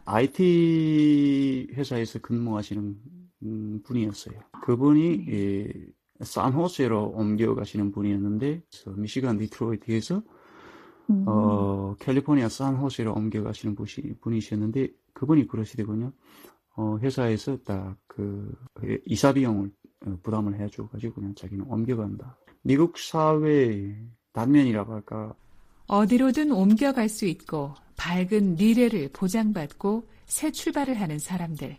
아이티 회사에서 근무하시는 분이었어요. 그분이 예, 산호세로 옮겨가시는 분이었는데 미시간 디트로이트에서 음. 어, 캘리포니아 산호세로 옮겨가시는 분이, 분이셨는데 그분이 그러시더군요. 어, 회사에서 딱 그 이사 비용을 부담을 해줘가지고 그냥 자기는 옮겨간다. 미국 사회의 단면이라고 할까. 어디로든 옮겨갈 수 있고 밝은 미래를 보장받고 새 출발을 하는 사람들.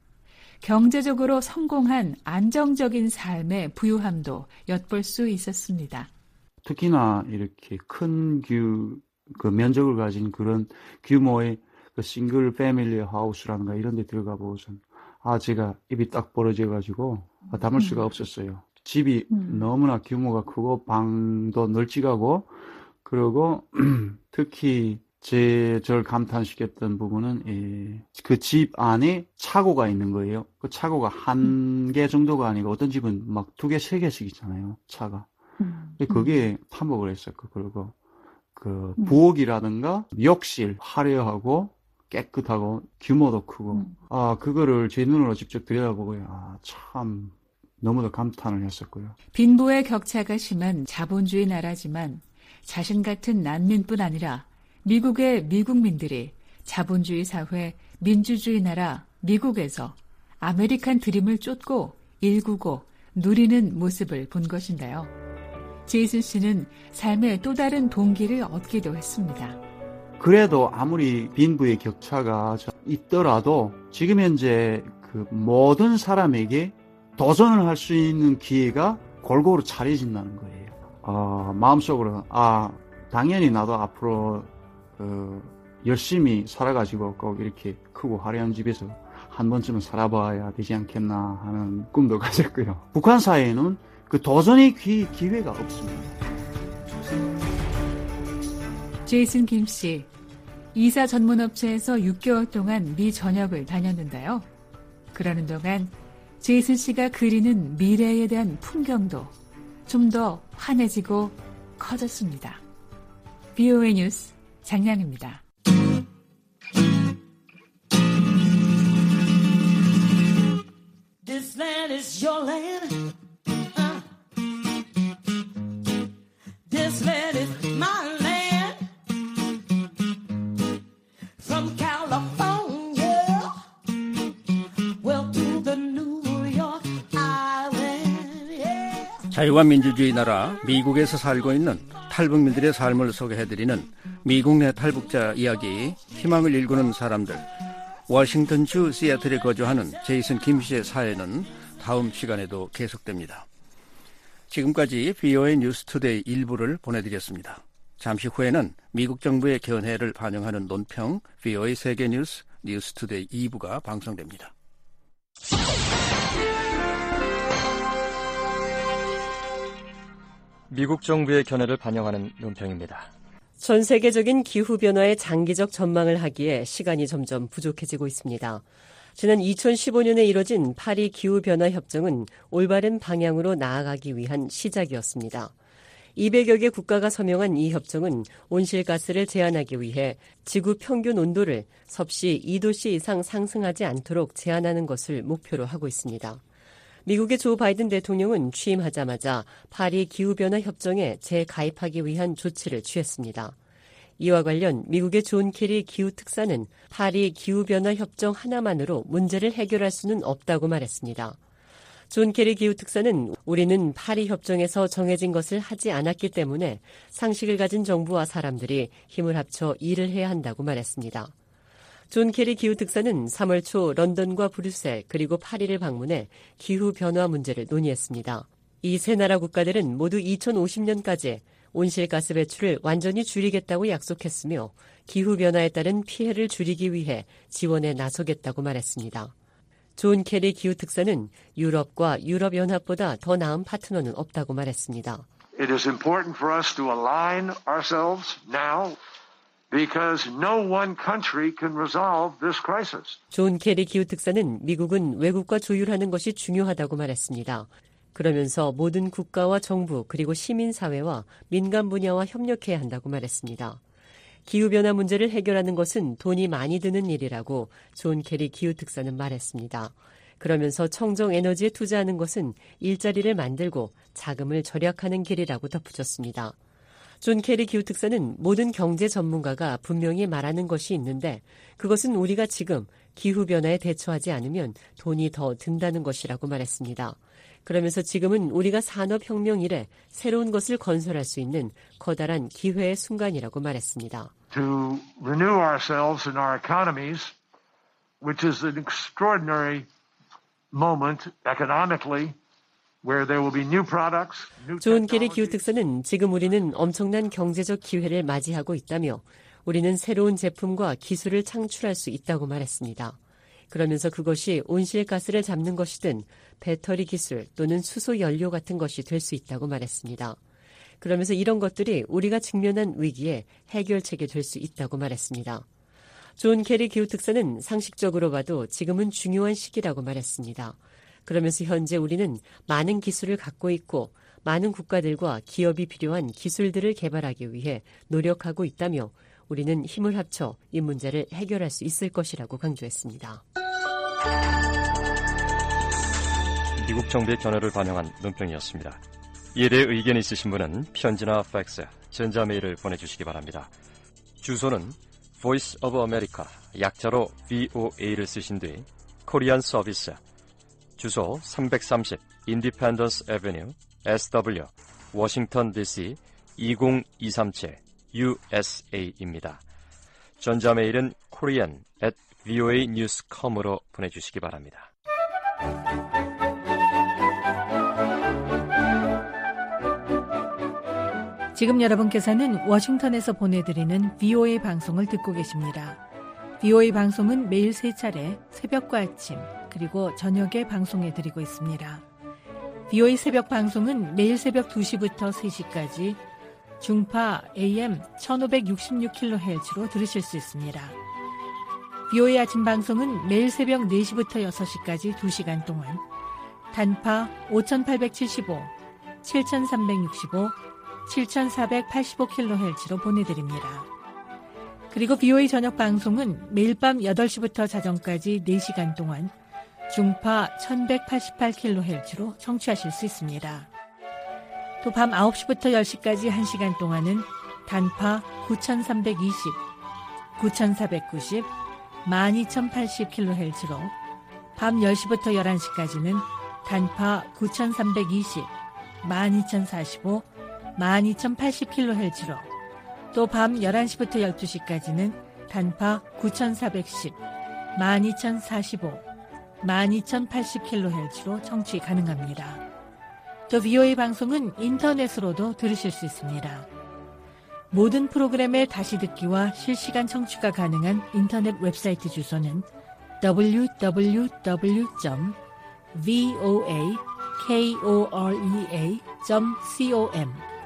경제적으로 성공한 안정적인 삶의 부유함도 엿볼 수 있었습니다. 특히나 이렇게 큰 규, 그 면적을 가진 그런 규모의 그 싱글 패밀리 하우스라든가 이런 데 들어가 보고선 아, 제가 입이 딱 벌어져가지고 아, 담을 수가 음. 없었어요. 집이 음. 너무나 규모가 크고 방도 널찍하고 그리고 특히 제, 저를 감탄시켰던 부분은 그 집 안에 차고가 있는 거예요. 그 차고가 한 개 정도가 아니고 어떤 집은 막 두 개, 세 개씩 있잖아요. 차가. 음. 그게 탐복을 했었고 그리고 그 부엌이라든가 욕실 화려하고 깨끗하고 규모도 크고 음. 아 그거를 제 눈으로 직접 들여다보고요. 아, 참 너무도 감탄을 했었고요. 빈부의 격차가 심한 자본주의 나라지만 자신 같은 난민뿐 아니라 미국의 미국민들이 자본주의 사회, 민주주의 나라 미국에서 아메리칸 드림을 쫓고 일구고 누리는 모습을 본 것인데요. 제이슨 씨는 삶의 또 다른 동기를 얻기도 했습니다. 그래도 아무리 빈부의 격차가 있더라도 지금 현재 그 모든 사람에게 도전을 할 수 있는 기회가 골고루 차려진다는 거예요. 어, 마음속으로 아 당연히 나도 앞으로 어, 열심히 살아가지고 꼭 이렇게 크고 화려한 집에서 한 번쯤은 살아봐야 되지 않겠나 하는 꿈도 가졌고요. 북한 사회에는 그 도전의 기, 기회가 없습니다. 제이슨 김 씨, 이사 전문 업체에서 육 개월 동안 미 전역을 다녔는데요. 그러는 동안 제이슨 씨가 그리는 미래에 대한 풍경도 좀 더 환해지고 커졌습니다. 비오에이 뉴스 장량입니다. This land is your land. Uh. This land is my land. From California, well to the New York Island. Yeah. 자유와 민주주의 나라 미국에서 살고 있는 탈북민들의 삶을 소개해드리는 미국 내 탈북자 이야기, 희망을 일구는 사람들. 워싱턴주 시애틀에 거주하는 제이슨 김 씨의 사연은 다음 시간에도 계속됩니다. 지금까지 비오에이 뉴스투데이 일부를 보내드렸습니다. 잠시 후에는 미국 정부의 견해를 반영하는 논평 비오에이 세계뉴스 뉴스투데이 이 부가 방송됩니다. 미국 정부의 견해를 반영하는 논평입니다. 전 세계적인 기후변화의 장기적 전망을 하기에 시간이 점점 부족해지고 있습니다. 지난 이천십오 년에 이뤄진 파리 기후변화 협정은 올바른 방향으로 나아가기 위한 시작이었습니다. 이백여 개 국가가 서명한 이 협정은 온실가스를 제한하기 위해 지구 평균 온도를 섭씨 이 도씨 이상 상승하지 않도록 제한하는 것을 목표로 하고 있습니다. 미국의 조 바이든 대통령은 취임하자마자 파리 기후변화 협정에 재가입하기 위한 조치를 취했습니다. 이와 관련 미국의 존 케리 기후특사는 파리 기후변화 협정 하나만으로 문제를 해결할 수는 없다고 말했습니다. 존 케리 기후특사는 우리는 파리 협정에서 정해진 것을 하지 않았기 때문에 상식을 가진 정부와 사람들이 힘을 합쳐 일을 해야 한다고 말했습니다. 존 케리 기후특사는 삼월 초 런던과 브뤼셀 그리고 파리를 방문해 기후변화 문제를 논의했습니다. 이 세 나라 국가들은 모두 이천오십 년까지 온실가스 배출을 완전히 줄이겠다고 약속했으며 기후변화에 따른 피해를 줄이기 위해 지원에 나서겠다고 말했습니다. 존 케리 기후특사는 유럽과 유럽연합보다 더 나은 파트너는 없다고 말했습니다. It is important for us to align ourselves now. Because no one country can resolve this crisis. 존 케리 기후특사는 미국은 외국과 조율하는 것이 중요하다고 말했습니다. 그러면서 모든 국가와 정부 그리고 시민사회와 민간 분야와 협력해야 한다고 말했습니다. 기후변화 문제를 해결하는 것은 돈이 많이 드는 일이라고 존 케리 기후특사는 말했습니다. 그러면서 청정에너지에 투자하는 것은 일자리를 만들고 자금을 절약하는 길이라고 덧붙였습니다. 존 케리 기후특사는 모든 경제 전문가가 분명히 말하는 것이 있는데 그것은 우리가 지금 기후변화에 대처하지 않으면 돈이 더 든다는 것이라고 말했습니다. 그러면서 지금은 우리가 산업혁명 이래 새로운 것을 건설할 수 있는 커다란 기회의 순간이라고 말했습니다. To renew ourselves and our economies, which is an extraordinary moment economically. Where there will be new products, new 존 케리 기후특사는 지금 우리는 엄청난 경제적 기회를 맞이하고 있다며 우리는 새로운 제품과 기술을 창출할 수 있다고 말했습니다. 그러면서 그것이 온실가스를 잡는 것이든 배터리 기술 또는 수소 연료 같은 것이 될 수 있다고 말했습니다. 그러면서 이런 것들이 우리가 직면한 위기의 해결책이 될 수 있다고 말했습니다. 존 케리 기후특사는 상식적으로 봐도 지금은 중요한 시기라고 말했습니다. 그러면서 현재 우리는 많은 기술을 갖고 있고 많은 국가들과 기업이 필요한 기술들을 개발하기 위해 노력하고 있다며 우리는 힘을 합쳐 이 문제를 해결할 수 있을 것이라고 강조했습니다. 미국 정부의 견해를 반영한 논평이었습니다. 이에 대해 의견이 있으신 분은 편지나 팩스, 전자메일을 보내주시기 바랍니다. 주소는 Voice of America, 약자로 브이오에이를 쓰신 뒤 코리안 서비스, 주소 삼백삼십 인디펜던스 애베뉴 에스더블유 워싱턴 디씨 이공이삼칠 유에스에이입니다. 전자메일은 korean at voa news dot com으로 보내주시기 바랍니다. 지금 여러분께서는 워싱턴에서 보내드리는 브이오에이 방송을 듣고 계십니다. 브이오에이 방송은 매일 세 차례 새벽과 아침 그리고 저녁에 방송해드리고 있습니다. 브이오에이 새벽 방송은 매일 새벽 두 시부터 세 시까지 중파 에이엠 천오백육십육 킬로헤르츠로 들으실 수 있습니다. 브이오에이 아침 방송은 매일 새벽 네 시부터 여섯 시까지 두 시간 동안 단파 오천팔백칠십오, 칠천삼백육십오, 칠천사백팔십오 킬로헤르츠로 보내드립니다. 그리고 브이오에이 저녁 방송은 매일 밤 여덟 시부터 자정까지 네 시간 동안 중파 천백팔십팔 킬로헤르츠로 청취하실 수 있습니다. 또 밤 아홉 시부터 열 시까지 한 시간 동안은 단파 구천삼백이십, 구천사백구십, 만 이천팔십 킬로헤르츠로 밤 열 시부터 열한 시까지는 단파 구천삼백이십, 만 이천사십오, 만 이천팔십 킬로헤르츠로 또 밤 열한 시부터 열두 시까지는 단파 구천사백십, 만 이천사십오, 만 이천팔십 킬로헤르츠로 청취 가능합니다. 또 브이오에이 방송은 인터넷으로도 들으실 수 있습니다. 모든 프로그램의 다시 듣기와 실시간 청취가 가능한 인터넷 웹사이트 주소는 더블유 더블유 더블유 점 브이오에이 점 컴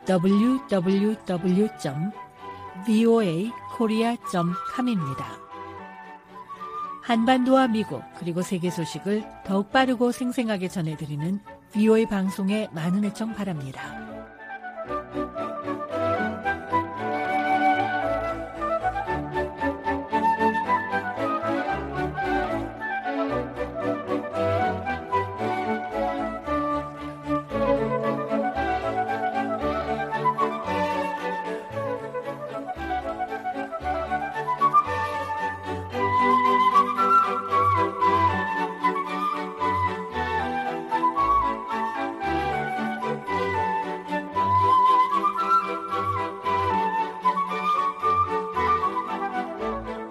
더블유 더블유 더블유 점 브이오에이 코리아 점 컴입니다. 한반도와 미국 그리고 세계 소식을 더욱 빠르고 생생하게 전해드리는 브이오에이 방송에 많은 애청 바랍니다.